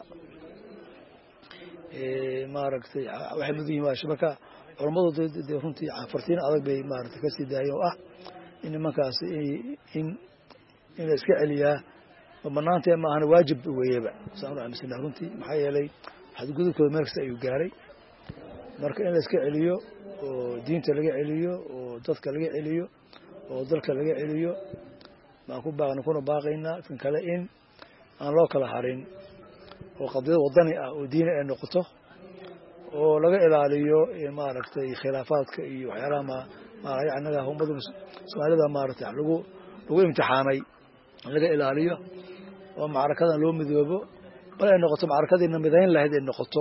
ee maaragtay waxay mid yihiin waa shabaka culimadu de runtii afartiin adag bay maaragtay ka sii daayeen oo ah in nimankaas in in iska celiyaa banaantii ma ahna waajib weeyaba saan aaminsan runtii maxaa yeelay xadgudubkooda meel kasta ayuu gaaray. marka in la iska celiyo oo diinta laga celiyo oo dadka laga celiyo oo dalka laga celiyo ma ku baaqna kuna baaqayna tan kale in aan loo kala harin oo qadiyad wadani ah oo diin ay noqoto oo laga ilaaliyo maaragtay khilaafaadka iyo waxyaalaha ma maaragtay anaga ummadu Soomaalida maaragtay lagu lagu imtixaamay laga ilaaliyo oo macrakadan loo midoobo bal ay noqoto macrakadiina midayn lahayd ay noqoto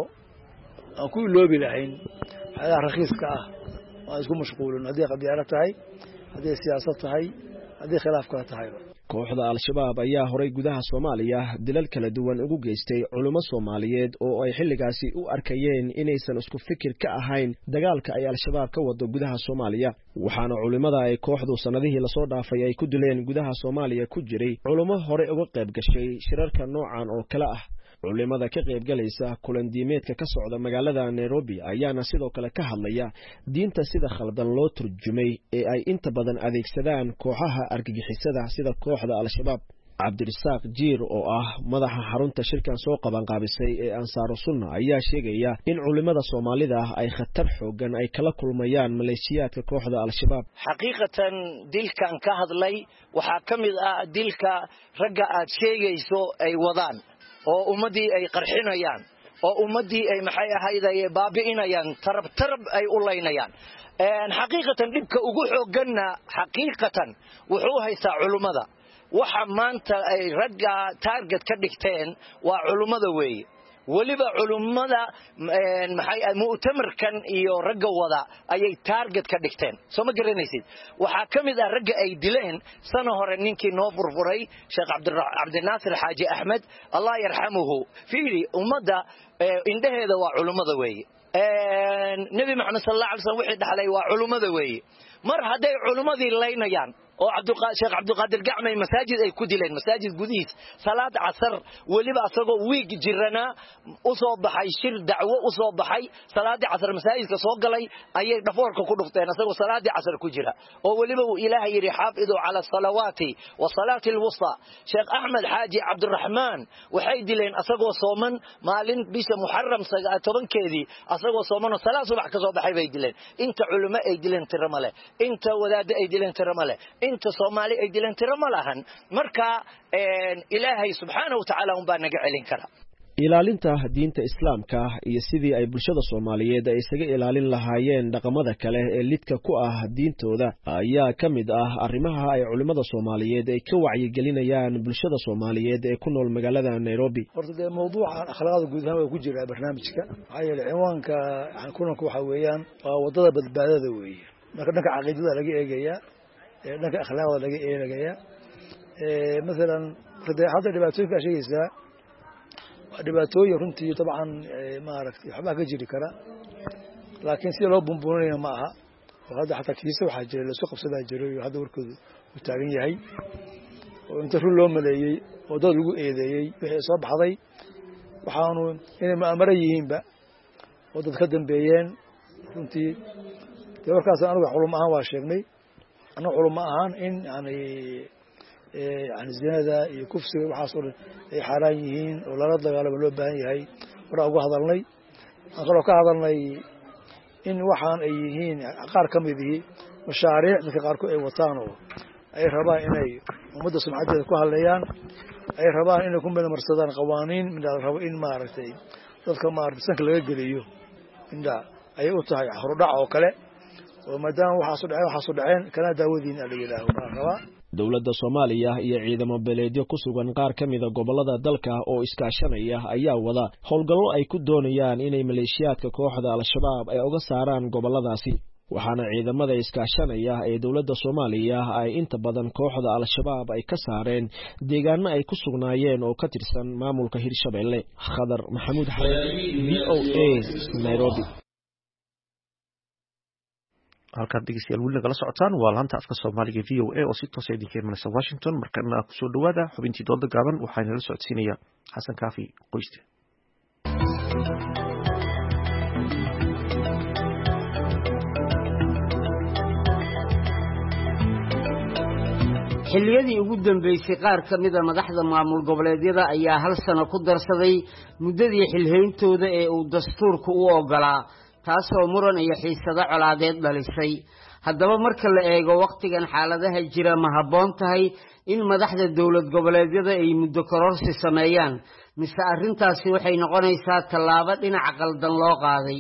aan ku iloobi lahayn waxyaalaha rakhiiska ah waan isku mashquulin haddii qabyaalo tahay haddii siyaasad tahay haddii khilaaf kala tahayba kooxda al-shabaab ayaa horay gudaha Soomaaliya dilal kala duwan ugu geystay culimo Soomaaliyeed oo ay xilligaasi u arkayeen inaysan isku fikir ka ahayn dagaalka ay al-shabaab ka wado gudaha Soomaaliya waxaana culimada ay kooxdu sanadihii la soo dhaafay ay ku dileen gudaha Soomaaliya ku jiray culimo hore uga qayb gashay shirarka noocan oo kala ah culimada ka qayb galaysa kulan diimeedka ka socda magaalada Nairobi ayaana sidoo kale ka hadlaya diinta sida khaldan loo turjumay ee ay inta badan adeegsadaan kooxaha argagixisada sida kooxda al-shabaab Cabdirasaaq Jiir oo ah madaxa xarunta shirkan soo qaban qaabisay ee Ansaaru Sunna ayaa sheegaya in culimada Soomaalida ay khatar xoogan ay kala kulmayaan maleeshiyaadka kooxda al-shabaab xaqiiqatan dilkan ka hadlay waxa kamid ah dilka ragga aad sheegayso ay wadaan oo ummadii ay qarxinayaan oo ummadii ay maxay ahayd ay baabi'inayaan tarab tarab ay u leynayaan een xaqiiqatan dibka ugu xooganna xaqiiqatan wuxuu haystaa culimada waxa maanta ay ragga target ka dhigteen waa culimada weeye waliba culimada maxay mu'tamarkan iyo ragga wada ayay target ka dhigteen soo ma garanaysid waxa kamid ah ragga ay dileen sana hore ninkii noo furfuray Sheekh Cabdinaasir Xaaji Ahmed Allah yarhamuhu fiiri ummada indhaheeda waa culimada weeye ee nabi Muhammad sallallahu alayhi wasallam wixii dhaxlay waa culimada weeye mar haday culimadii leynayaan oo Cabduqaadir Sheekh Cabduqaadir Gacmay masaajid ay ku dileen masaajid gudihiis salaad casr waliba asagoo wiig jirana u soo baxay shir dacwo u soo baxay salaadii casr masaajidka soo galay ayay dhafoorka ku dhufteen asagoo salaadii casr ku jira oo waliba uu Ilaahay yiri xaafidu ala salawaati wa salaati al-wusta Sheekh Ahmed Xaaji Cabdurrahman waxay dileen asagoo sooman maalin bisha Muharram tobankeedii asagoo sooman salaad subax ka soo baxay bay dileen inta culimo ay dileen tiramale inta wadaad ay dileen tiramale inta Soomaali ay dileen tirama lahan marka een Ilaahay subhanahu wa ta'ala un baa naga celin kara ilaalinta diinta islaamka iyo sidii ay bulshada Soomaaliyeed ay isaga ilaalin lahaayeen dhaqamada kale ee lidka ku ah diintooda ayaa kamid ah arrimaha ay culimada Soomaaliyeed ay ka wacyi gelinayaan bulshada Soomaaliyeed ee ku nool magaalada Nairobi horta de mawduuca akhlaaqda guud ahaan ku jira barnaamijka ayay ciwaanka kulanka waxa weeyaan waa wadada badbaadada weeye marka dhanka aqoonta laga eegaya dhanka akhlaaqda laga eegaya ee midalan hada dhibaatooyinka sheegaysa dhibaatooyin runtii dabcan ma aragtay waxba ka jiri kara laakiin si loo bumbuunayo ma aha oo hada xataa kiisa waxa jira la soo qabsadaa jiray hada warkoodu uu taagan yahay oo inta run loo maleeyay oo dad lagu eedeeyay wixii soo baxday waxaanu inay maamara yihiinba oo dad ka dambeeyeen runtii warkaas anigu culum ahaan waa sheegnay أنا علماء هان إن يعني يعني الزنا يكفر وحصل حراميين ولا رد غالبا لو باهي هاي ورأوا هذا لي أقرأ كهذا لي إن وحان أيهين قار كم ذي مشاريع مثل قاركو أي وطانو أي ربا إني ومدة سمعت كوها الليان أي ربا إن يكون بين مرصدان قوانين من الربا إن ما عرفتي تذكر ما عرفت سنك لغا قليو إن دا أي أطهي حردع وكله ومدام وحصل عين وحصل عين كان داودين على الله وما dowladda Soomaaliya iyo ciidamo beeleedyo ku sugan qaar kamid ah gobolada dalka oo iskaashanaya ayaa wada howlgallo ay ku doonayaan inay maleeshiyaadka kooxda al-shabaab ay uga saaraan goboladaasi waxaana ciidamada iskaashanaya ee dowladda Soomaaliya ay inta badan kooxda al-shabaab ay ka saareen deegaano ay ku sugnaayeen oo ka tirsan maamulka Hirshabelle Khadar Maxamuud Xasan V O A Nairobi halkaan dhegeystayaal weli nagala socotaan waa laanta afka Soomaaliga V O A oo si toos ah idinka imanaysa Washington markana ku soo dhawaada xubintii dooda gaaban waxaan la socodsiinaya Xasan Kaafi qoyste xilliyadii ugu dambeysay qaar ka mid ah madaxda maamul goboleedyada ayaa hal sano ku darsaday muddadii xilheyntooda ee uu dastuurku u ogolaa taasoo muran iyo xiisado colaadeed dhalisay haddaba marka la eego waqtigan xaaladaha jira ma habboon tahay in madaxda dowlad goboleedyada ay muddo kororsi sameeyaan mise arrintaasi waxay noqonaysaa tallaabo dhinaca qaldan loo qaaday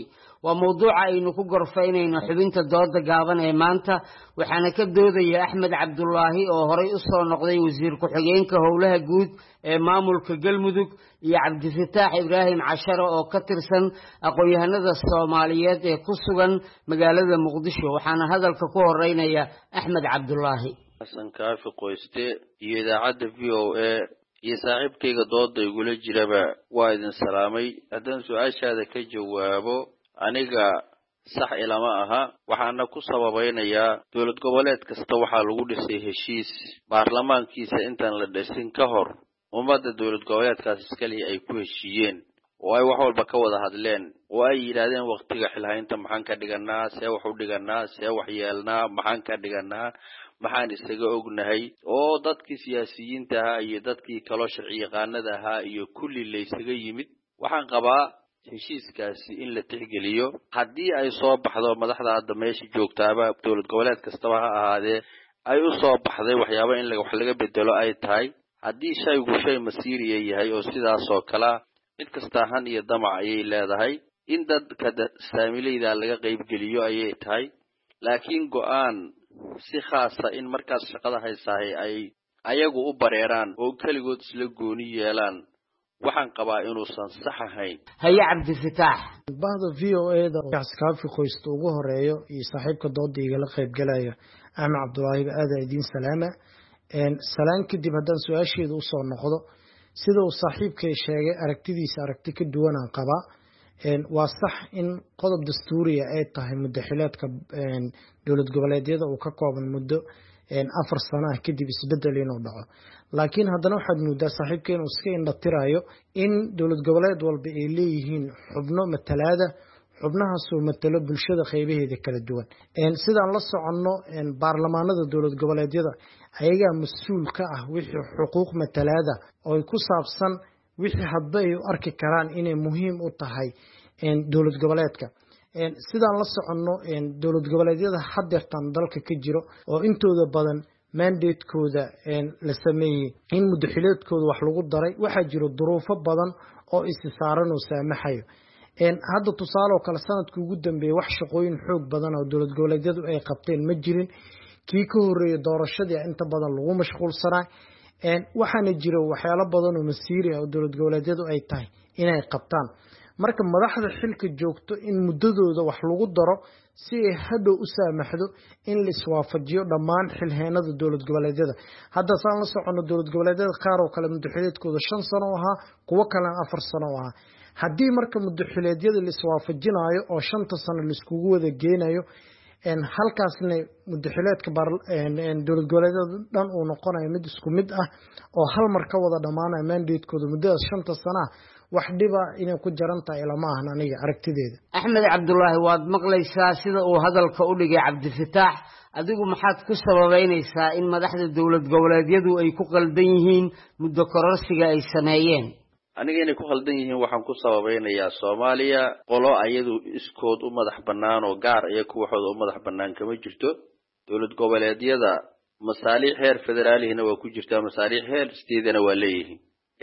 waa mawduuca aynu ku gorfaynayno xubinta dooda gaaban ee maanta waxaana ka doodaya Axmed Cabdullaahi oo horay u soo noqday wasiir ku-xigeenka howlaha guud ee maamulka Galmudug iyo Cabdifataax Ibraahim Casharo oo ka tirsan aqoon-yahanada Soomaaliyeed ee ku sugan magaalada Muqdisho waxaana hadalka ku horeynaya Axmed Cabdullaahi Xasan Kaafi Qoyste iyo idaacadda V O A iyo saaxiibkayga dooda igula jiraba waa idin salaamay haddaan su-aashaada ka jawaabo aniga sax ilama aha waxaana ku sababaynayaa dowlad goboleed kasta waxaa lagu dhisay heshiis baarlamaankiisa intaan la dhisin ka hor ummadda dowlad goboleedkaas iskalihi ay ku heshiiyeen oo ay wax walba ka wada hadleen oo ay yidhaahdeen waqtiga xilhaynta maxaan ka dhiganaa see wax u dhiganaa see wax yeelnaa maxaan ka dhiganaa maxaan isaga ognahay oo dadkii siyaasiyiinta ahaa iyo dadkii kaloo sharci yaqaanada ahaa iyo kulli la isaga yimid waxaan qabaa heshiiskaasi in la tixgeliyo haddii ay soo baxdo madaxda hadda meesha joogtaaba dowlad goboleed kastaba ha ahaadee ay u soo baxday waxyaabo in wax laga bedelo ay tahay haddii shaygu shay masiiriya yahay oo sidaas oo kale mid kasta han iyo damac ayay leedahay in dadka saamilayda laga qaybgeliyo ayay tahay laakiin go'aan si khaasa in markaas shaqada haysahay ay ayagu u bareeraan oo kaligood isla gooni yeelaan waxaan qabaa inuusan sax ahayn haya Cabdifataax bahda V O A da Kaafi Qoyste ugu horeeyo iyo saaxiibka doodayga la qayb galaya Axmed Cabdullaahi aad idin salaama een salaan kadib haddaan su-aasheeda u soo noqdo sida uu saaxiibkay sheegay aragtidiisa aragti ka duwan aan qabaa een waa sax in qodob dastuuriya ay tahay muddaxileedka een dowlad goboleedyada uu ka kooban muddo een afar sano ah kadib isbedel inuu dhaco laakiin haddana waxaad moodaa saaxiibkeen uu iska indhatirayo in dowlad goboleed walba ay leeyihiin xubno matalaada xubnahaas oo matalo bulshada qaybaheeda kala duwan een sidaan la soconno een baarlamaanada dowlad goboleedyada ayagaa mas'uul ka ah wixii xuquuq matalaada oo ku saabsan wixii hadba ay u arki karaan inay muhiim u tahay een dowlad goboleedka een sidaan la soconno een dowlad goboleedyada hadeertan dalka ka jiro oo intooda badan mandate-kooda een la sameeyay in muddaxileedkooda wax lagu daray waxaa jiro duruufo badan oo is saaran oo saamaxayo een hadda tusaale oo kale sanadkii ugu dambeeyay wax shaqooyin xoog badan oo dowlad goboleedyadu ay qabteen ma jirin kii ka horeeyay doorashadii inta badan lagu mashquulsanaa een waxaana jiro waxyaalo badan oo masiiri ah oo dowlad goboleedyadu ay tahay inay qabtaan marka madaxda xilka joogto in muddadooda wax lagu daro si ay hadhow u saamaxdo in la iswaafajiyo dhammaan xilheenada dowlad goboleedyada hadda saan la socono dowlad goboleedyada qaar oo kale muddaxileedkooda shan sano ahaa kuwo kalena afar sano ahaa haddii marka muddaxileedyada la iswaafajinayo oo shanta sano la iskugu wada geenayo een halkaasna muddaxileedka dowlad goboleedyada dhan uu noqonayo mid isku mid ah oo hal mar ka wada dhamaanayo mandate-kooda muddadaas shanta sano wax dhiba inay ku jaran tahay lama ahan aniga aragtideeda Axmed Cabdullaahi waad maqlaysaa sida uu hadalka u dhigay Cabdifataax adigu maxaad ku sababeynaysaa in madaxda dowlad goboleedyadu ay ku qaldan yihiin muddo kororsiga ay sameeyeen aniga inay ku qaldan yihiin waxaan ku sababeynayaa Soomaaliya qolo ayadu iskood u madax bannaan oo gaar ah ku waxooda u madax bannaan kama jirto dowlad goboleedyada masaaliix heer federaalihina waa ku jirtaa masaaliix heer steedana waa leeyihiin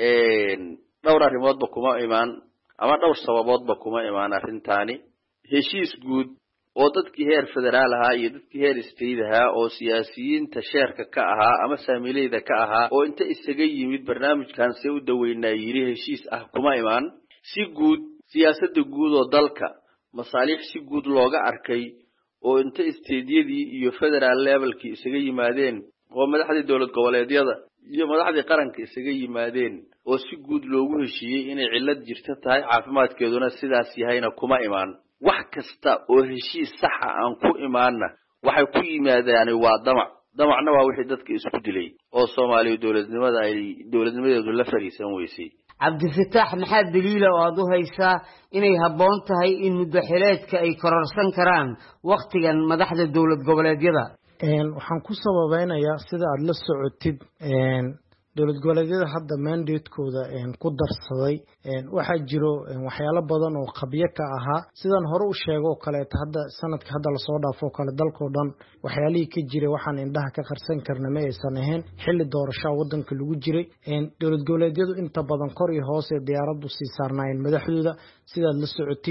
een dhowr arrimoodba kuma imaan ama dhowr sababoodba kuma imaan arrintaani heshiis guud oo dadkii heer federaal ahaa iyo dadkii heer state ahaa oo siyaasiyiinta sheerka ka ahaa ama saamilayda ka ahaa oo inta isaga yimid barnaamijkan si u daweynaa yiri heshiis ah kuma imaan si guud siyaasadda guud oo dalka masaaliix si guud looga arkay oo inta stateyadii iyo federal levelkii isaga yimaadeen oo madaxda dowlad goboleedyada iyo madaxda qaranka isaga yimaadeen oo si guud loogu heshiiyay inay cilad jirta tahay caafimaadkeeduna sidaas yahayna kuma imaan wax kasta oo heshiis sax ah aan ku imaanna waxay ku yimaadaan waa damac damacna waa wixii dadka isku dilay oo Soomaaliya dowladnimada ay dowladnimadeedu la fariisan weysay Cabdifataax maxaa daliil oo aad u haysaa inay habboon tahay in muddaxileedka ay kororsan karaan waqtigan madaxda dowlad goboleedyada een waxaan ku sababeynayaa sida aad la socotid een dowlad goboleedyada hadda mandate-kooda een ku darsaday een waxa jiro waxyaalo badan oo qabyo ka ahaa sidaan hore u sheego kale hadda sanadka hadda la soo dhaafo kale dalka oo dhan waxyaalihii ka jiray waxaan indhaha ka qarsan karna ma aysan ahayn xilli doorasho wadanka lagu jiray een dowlad goboleedyadu inta badan kor iyo hoos ee diyaaraddu sii saarnaayeen madaxdooda sidaad la socotiin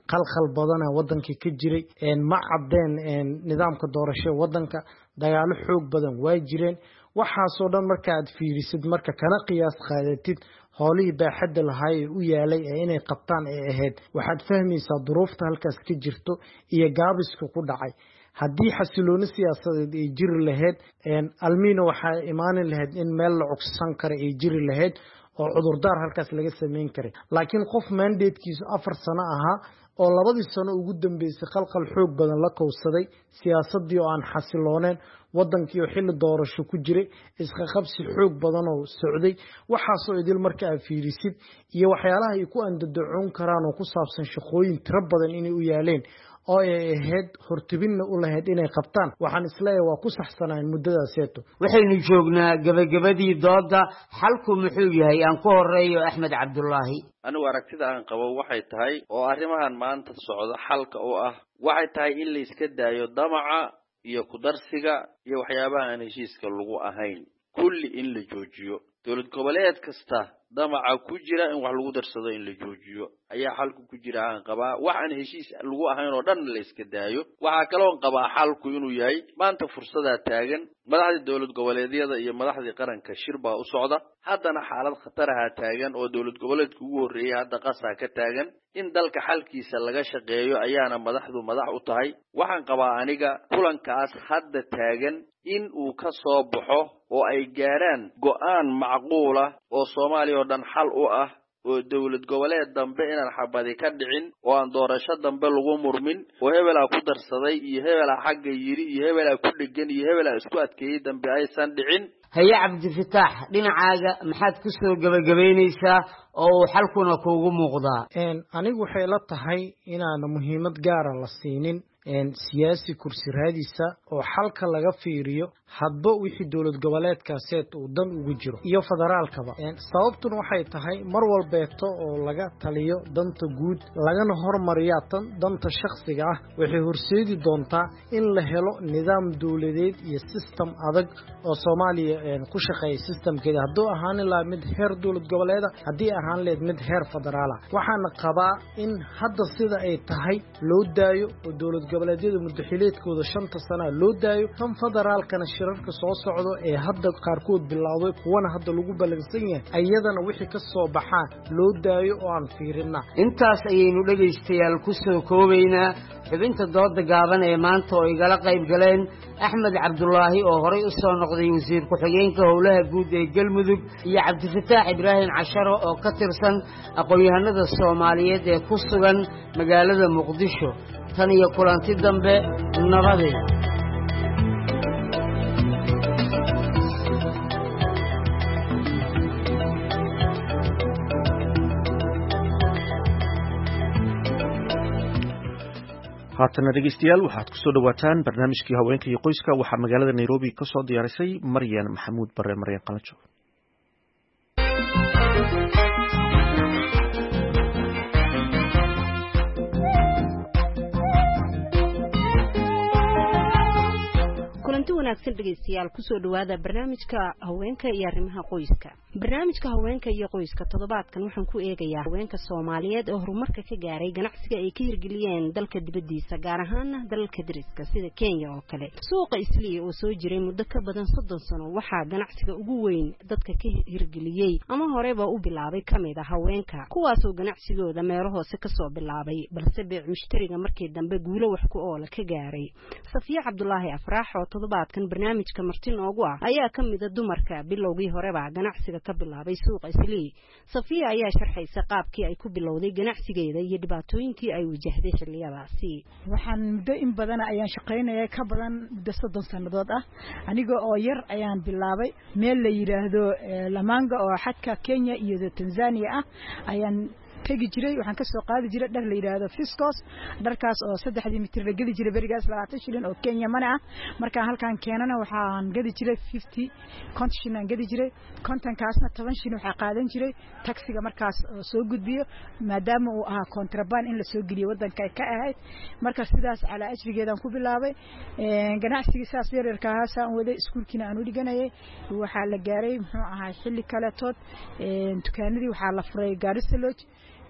qalqal badana wadankii ka jiray ma cadeen nidaamka doorasho wadanka dagaalo xoog badan waa jireen waxaasoo dhan marka aad fiirisid marka kana qiyaas qaadatid howlihii baaxadda lahaa ee u yaalay ee inay qabtaan ee ahayd waxaad fahmaysaa duruufta halkaas ka jirto iyo gaabiska ku dhacay haddii xasilooni siyaasadeed ay jiri lahayd almiina waxaa imaani lahayd in meel la cogsan kara ay jiri lahayd oo cudurdaar halkaas laga samayn karay laakiin qof mandatekiisu afar sano ahaa oo labadii sano ugu dambeysay qalqal xoog badan la kowsaday siyaasadii oo aan xasilooneen wadankii oo xilli doorasho ku jiray isqa qabsi xoog badan oo socday waxaasoo idil marka aad fiirisid iyo waxyaalaha ay ku andadacoon karaan oo ku saabsan shaqooyin tiro badan inay u yaaleen oo ay ahayd hortubinna u lahayd inay qabtaan waxaan isleeyahay waa ku saxsanaan muddadaaseeto waxaynu joognaa gabagabadii dooda xalku muxuu yahay aan ku horeeyo axmed cabdulaahi anigu aragtida aan qabo waxay tahay oo arrimahan maanta socda xalka oo ah waxay tahay in la iska daayo damaca iyo ku darsiga iyo waxyaabaha aan heshiiska lagu ahayn kulli in la joojiyo dowlad goboleed kasta damaca ku jira in wax lagu darsado in la joojiyo ayaa xalku ku jira aan qabaa wax aan heshiis lagu ahayn oo dhan la iska daayo waxa kale oo qabaa xalku inuu yahay maanta fursada taagan madaxda dowlad goboleedyada iyo madaxda qaranka shirba u socda haddana xaalad khataraha taagan oo dowlad goboleedku ugu horeeyay hadda qasa ka taagan in dalka xalkiisa laga shaqeeyo ayaana madaxdu madax u tahay waxaan qabaa aniga kulankaas hadda taagan in uu ka soo baxo oo ay gaaraan go'aan macquul ah oo Soomaaliya oo dhan xal u ah oo dowlad goboleed dambe inaan xabadi ka dhicin oo aan doorasho dambe lagu murmin oo hebela ku darsaday iyo hebela xagga yiri iyo hebela ku dhigan iyo hebela isku adkeeyay dambe aysan dhicin haya cabdi fataax dhinacaaga maxaad ku soo gabagabeynaysaa oo xalkuna kuugu muuqdaa anigu waxay la tahay inaan muhiimad gaar ah la siinin siyaasi kursi raadisa oo xalka laga fiiriyo hadba wixii dowlad goboleedkaaseed uu dan ugu jiro iyo federaalkaba sababtuna waxay tahay mar walbeeto oo laga taliyo danta guud lagana hormariyaa tan danta shakhsiga ah waxay horseedi doontaa in la helo nidaam dowladeed iyo system adag oo Soomaaliya ku shaqeeya systemkeeda hadduu ahaan lahaa mid heer dowlad goboleeda haddii ahaan lahayd mid heer federaal ah waxaana qabaa in hadda sida ay tahay loo daayo oo dowlad goboleedyada muddaxileedkooda shanta sano loo daayo tan federaalkana shirarka soo socdo ee hadda qaarkood bilowday kuwana hadda lagu balansan yahay ayadana wixii ka soo baxaa loo daayo oo aan fiirina intaas ayaynu dhageystayaal ku soo koobaynaa xubinta dooda gaaban ee maanta oo igala qayb galeen axmed cabdulaahi oo horey u soo noqday wasiir ku-xigeenka howlaha guud ee galmudug iyo cabdifataax ibraahim casharo oo ka tirsan aqoon-yahanada soomaaliyeed ee ku sugan magaalada muqdisho tan iyo kulanti dambe nabadeed haatana dhegeystayaal waxaad ku soo dhawaataan barnaamijkii haweenka iyo qoyska waxaa magaalada Nairobi ka soo diyaarisay Maryan Maxamuud Bare Maryan Qalajo kulanti wanaagsan dhageystayaal ku soo dhawaada barnaamijka haweenka iyo arrimaha qoyska barnaamijka haweenka iyo qoyska toddobaadkan waxaan ku eegayaa haweenka Soomaaliyeed oo horumarka ka gaaray ganacsiga ay ka hirgeliyeen dalka dibadiisa gaar ahaan dalalka dariska sida Kenya oo kale suuqa Islii oo soo jiray muddo ka badan soddon sano waxaa ganacsiga ugu weyn dadka ka hirgeliyay ama horeba u bilaabay kamid ah haweenka kuwaas oo ganacsigooda meelo hoose ka soo bilaabay balse beec mushtariga markii dambe guulo wax ku ool ka gaaray Safiya Cabdulaahi Afraax oo toddobaadkan barnaamijka martin oogu ah ayaa kamid ah dumarka bilowgii horeba ganacsiga ka bilaabay suuqa Islii Safiya ayaa sharxaysa qaabkii ay ku bilowday ganacsigeeda iyo dhibaatooyinkii ay wajahday xilliyadaasi waxaan muddo in badan ayaan shaqaynayay ka badan muddo soddon sanadood ah aniga oo yar ayaan bilaabay meel la yiraahdo Lamanga oo xadka Kenya iyo Tanzania ah ayaan tagi jiray waxaan ka soo qaadi jiray dhar la yiraahdo Fiscos dharkaas oo saddexdii mitir la gali jiray barigaas labaatan shilin oo Kenya mana ah marka halkaan keenana waxaan gadi jiray fifty konton shilin aan gadi jiray konton kaasna toban shilin waxa qaadan jiray taxiga markaas soo gudbiyo maadaama uu ahaa contraband in la soo geliyo wadanka ay ka ahayd marka sidaas ala ajrigeedan ku bilaabay ganacsiga saas yaryarka aan waday iskuulkina aan u dhiganayay waxa la gaaray muxuu ahaa xilli kale tood dukaanadii waxa la furay Garissa Lodge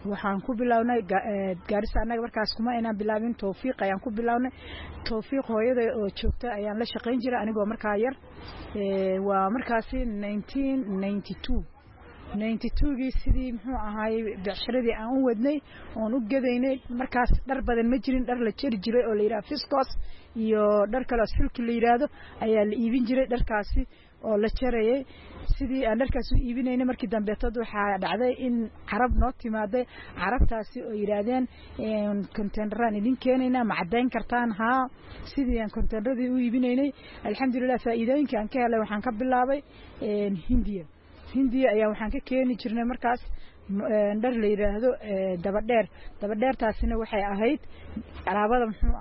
waxaan ku bilownay gaarisa anaga markaas kuma inaan bilaabin tawfiiq ayaan ku bilownay tawfiiq hooyada oo joogta ayaan la shaqayn jiray anigoo markaa yar waa markaasi nineteen ninety-two ninety-two-gii sidii muxuu ahaay becsharadii aan u wadnay oon u gadaynay markaas dhar badan ma jirin dhar la jeri jiray oo la yidhaha fiscos iyo dhar kale oo silki la yidhaahdo ayaa la iibin jiray dharkaasi oo la jarayay sidii aan dharkaas u iibinaynay markii dambeetad waxaa dhacday in carab noo timaaday carabtaasi oo yidhaahdeen containeraan idin keenaynaa ma caddayn kartaan haa sidii aan containeradii u iibinaynay alxamdulilah faa'iidooyinkii aan ka helay waxaan ka bilaabay hindiya hindiya ayaa waxaan ka keeni jirnay markaas dhar la yiraahdo dabadheer dabadheertaasina waxay ahayd alaabada muxuu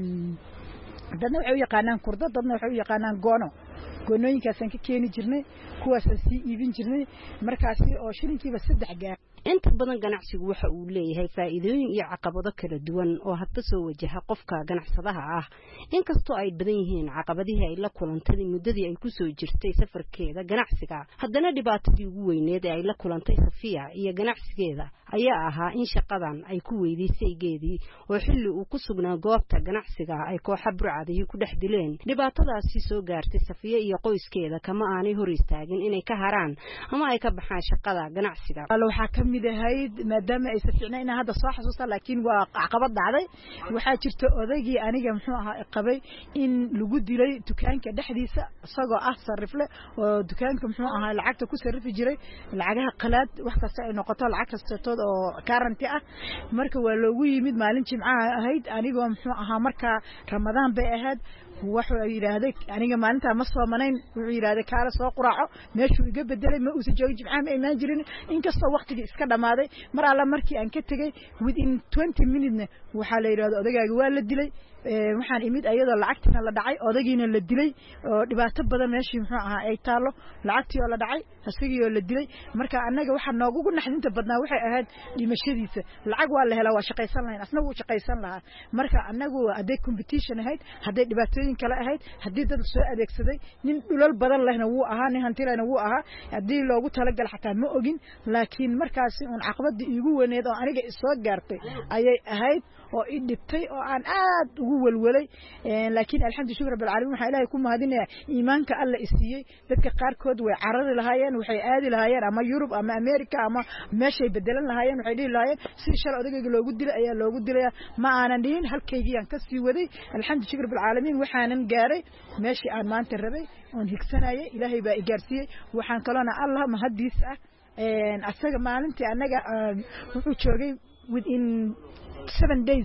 dadna waxay u yaqaanaan kurdo dadna waxay u yaqaanaan goono goonooyinkaasaan ka keeni jirnay kuwaasaan sii iibin jirnay markaasi oo shilinkiiba saddex gaar inta badan ganacsigu waxa uu leeyahay faa'iidooyin iyo caqabado kala duwan oo hadba soo wajaha qofka ganacsadaha ah inkastoo ay badan yihiin caqabadihii ay la kulantay muddadii ay ku soo jirtay safarkeeda ganacsiga haddana dhibaatadii ugu weyneed ee ay la kulantay Safiya iyo ganacsigeeda ayaa ahaa in shaqadan ay ku weydiisay geedii oo xilli uu ku sugnaa goobta ganacsiga ay kooxa burcadii ku dhex dileen dhibaatadaasi soo gaartay Safiya iyo qoyskeeda kama aanay hor istaagin inay ka haraan ama ay ka baxaan shaqada ganacsiga midahayd maadaama ay safiicnayna hadda soo xasuusta laakiin waa caqabad dhacday waxaa jirta odaygii aniga muxuu ahaa qabay in lagu dilay dukaanka dhexdiisa isagoo ah sarifle oo dukaanka muxuu ahaa lacagta ku sarifi jiray lacagaha qalaad wax kasta ay noqoto lacag kasta oo currency ah marka waa loogu yimid maalin jimcaha ahayd anigoo muxuu ahaa marka ramadaan bay ahayd wuxuu yiraahday aniga maalinta ma soomanayn wuxuu yiraahday kaala soo quraaco meeshuu iga bedelay ma uusan joogin jimcaha ma imaan jirin inkastoo waqtigii iska dhamaaday mar alla markii aan ka tagay within twenty minutes waxa la yiraahdo odagaaga waa la dilay waxaan imid ayadoo lacagtina la dhacay odagiina la dilay oo dhibaato badan meeshii muxuu ahaa ay taalo lacagtii oo la dhacay asagii oo la dilay marka anaga waxa noogu naxdinta badnaa waxay ahayd dhimashadiisa lacag waa la helaa waa shaqaysan lahayn asna wuu shaqaysan lahaa marka anagu haday competition ahayd haday dhibaatooyin kale ahayd hadii dad soo adeegsaday nin dhulal badan lehna wuu ahaa nin hantilayna wuu ahaa hadii loogu talagal xataa ma ogin laakiin markaasi uun caqabadii igu weyneed oo aniga isoo gaartay ayay ahayd oo i dhibtay oo aan aad ugu walwalay laakiin alxamdu shukr rabbil caalamiin waxa ilaahay ku mahadinaya iimaanka alla isiiyay dadka qaar kood way carari lahaayeen waxay aadi lahaayeen ama Yurub ama America ama meeshay bedelan lahaayeen waxay dhigi lahaayeen si shal odagayga loogu dilay ayaa loogu dilay ma aanan dhihin halkaygii aan ka sii waday alxamdu shukr rabbil caalamiin waxaanan gaaray meeshii aan maanta rabay oon higsanayay ilaahay baa i gaarsiiyay waxaan kalena allah mahadiis ah een asaga maalintii anaga wuxuu joogay within seven days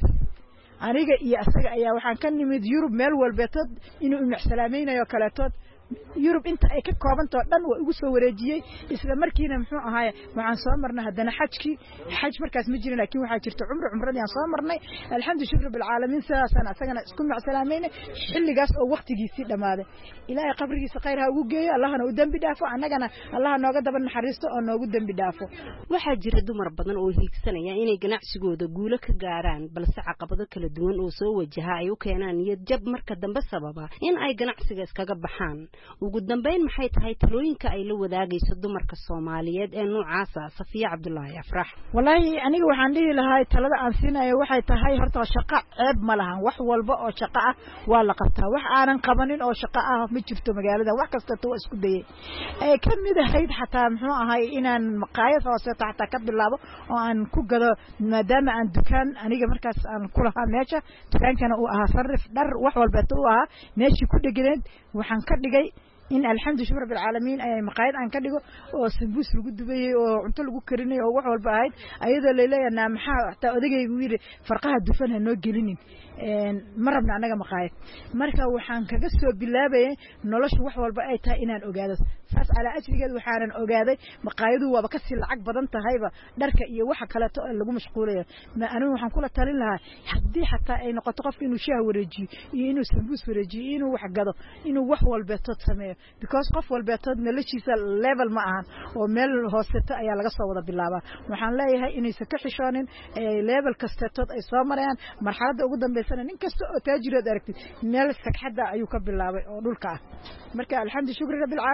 aniga iyo asaga ayaa waxaan ka nimid Yurub meel walbeetood inuu u maxsalaamaynayo kaleetood Yurub inta ay ka koobanto dhan waa ugu soo wareejiyay isla markiina muxuu ahaay waxaan soo marnay hadana xajki xaj markaas ma jirin laakiin waxa jirta umra umradii aan soo marnay alxamdu shukr bil caalamiin saasana asagana isku maxsalaamayna xilligaas oo waqtigiisii dhamaaday ilaahay qabrigiisa khayr ha ugu geeyo allahna u dambi dhaafo anagana allah nooga daba naxariisto oo noogu dambi dhaafo waxa jira dumar badan oo hiigsanaya inay ganacsigooda guulo ka gaaraan balse caqabado kala duwan oo soo wajaha ay u keenaan niyad jab marka dambe sababa in ay ganacsiga iskaga baxaan ugu dambeyn maxay tahay talooyinka ay la wadaagayso dumarka Soomaaliyeed ee noocaas ah Safiya Cabdullaahi Afrax wallahi aniga waxaan dhihi lahaa talada aan siinayo waxay tahay horta shaqo ceeb ma lahan wax walba oo shaqo ah waa la qabtaa wax aanan qabanin oo shaqo ah ma jirto magaalada wax kasta oo isku dayay ee kamid ahayd xataa muxuu ahay inaan maqaayad hoose taxta ka bilaabo oo aan ku gado maadaama aan dukaan aniga markaas aan ku lahaa meesha dukaankana uu ahaa sarif dhar wax walba uu ahaa meeshii ku dhigeen waxaan ka dhigay in alxamdu shukr rabbil caalamiin ay maqaayad aan ka dhigo oo sambuus lagu dubayay oo cunto lagu karinayo oo wax walba ahayd ayadoo leeyahay maxaa taa odagaygu yiri farqaha dufan ha noo gelinin een marabna anaga maqaayad marka waxaan kaga soo bilaabay nolosha wax walba ay tahay inaan ogaado saas ala ajrigeed waxaan ogaaday maqaayadu waaba ka sii lacag badan tahayba dharka iyo waxa kale oo lagu mashquulayo ma anigu waxaan kula talin lahaa hadii xataa ay noqoto qof inuu shaah wareejiyo iyo inuu sambuus wareejiyo inuu wax gado inuu wax walba tood sameeyo because qof walba tood noloshiisa level ma ahan oo meel hooseeto ayaa laga soo wada bilaabaa waxaan leeyahay inaysan ka xishoonin level kasta tood ay soo marayaan marxaladda ugu dambeysana nin kasta oo taajirood aragtid meel sagxada ayuu ka bilaabay oo dhulka ah marka alxamdu shukr rabbil caalamiin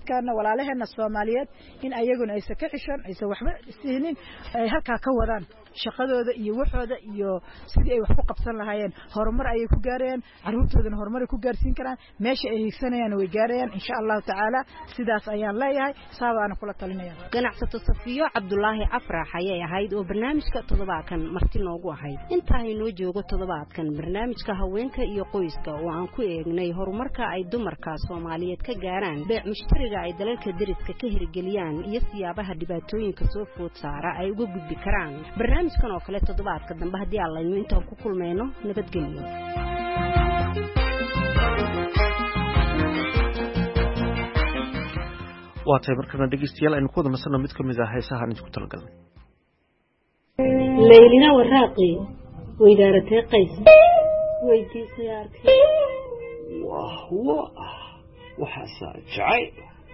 dadkana walaalaheena Soomaaliyeed in ayaguna aysan ka xishoon aysan waxba isihinin ay halka ka wadaan shaqadooda iyo waxooda iyo sidii ay wax ku qabsan lahaayeen horumar ay ku gaareen caruurtoodana horumar ku gaarsiin karaan meesha ay higsanayaan way gaarayaan insha Allah taala sidaas ayaan leeyahay saabana kula talinaya ganacsato Safiyo Cabdullaahi Afrax ayay ahayd oo barnaamijka toddobaadkan marti noogu ahayd inta ay noo joogo toddobaadkan barnaamijka haweenka iyo qoyska oo aan ku eegnay horumarka ay dumarka Soomaaliyeed ka gaaraan beec mushtariga ay dalalka dariska ka hirgeliyaan iyo siyaabaha dhibaatooyinka soo food saara ay uga gudbi karaan barnaamijkan oo kale toddobaadka dambe hadii Allahaynu intaan ku kulmeyno nabadgelyo waa tahay markana dhegeystayaal aynu ku wada nasano mid ka mid ah heesaha aan isku talagalnay leylina waraaqi weydaaratay qays weydiisay arkay wah wah waxa saa jacay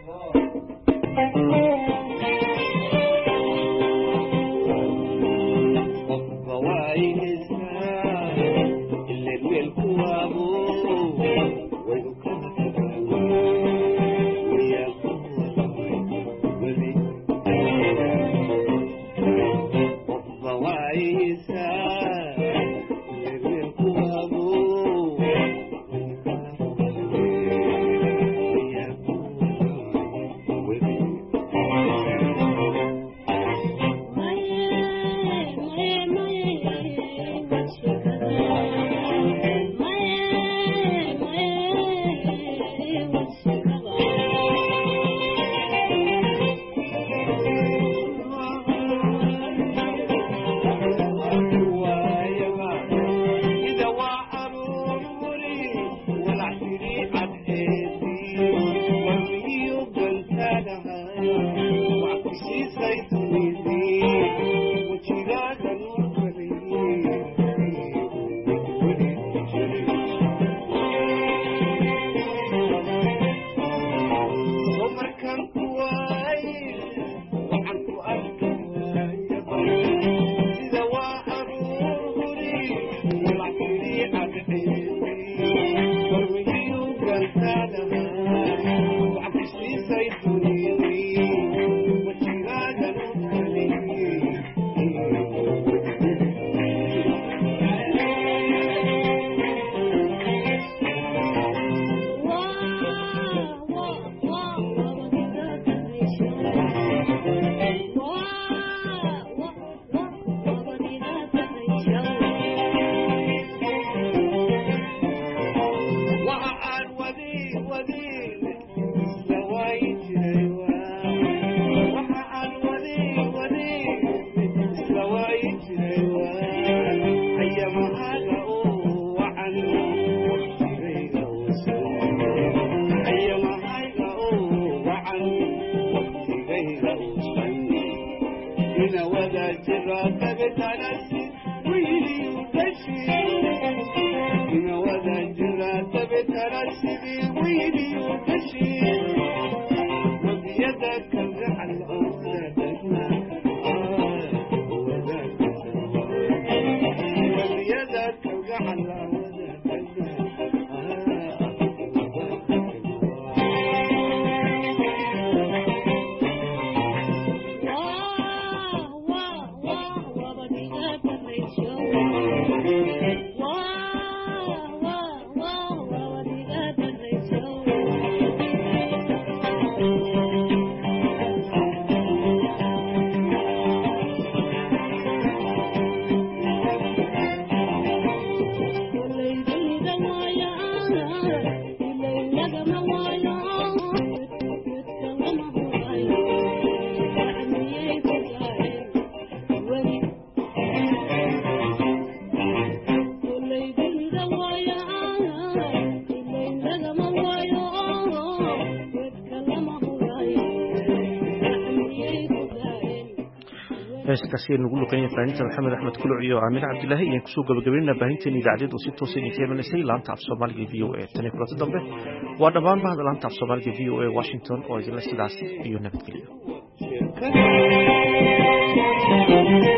heeskaasi nagu luqeeyay fanaaniinta Maxamed Axmed Kuluc iyo Aamin Cabdilaahi iyo ku soo gabagabeynaa baahinteena idaacadeed oo si toos ah idin keenaysay laanta af Soomaaliga V O A tan iyo dambe waa dhammaan bahda laanta af Soomaaliga V O A Washington oo idin la sidaas iyo nabadgelyo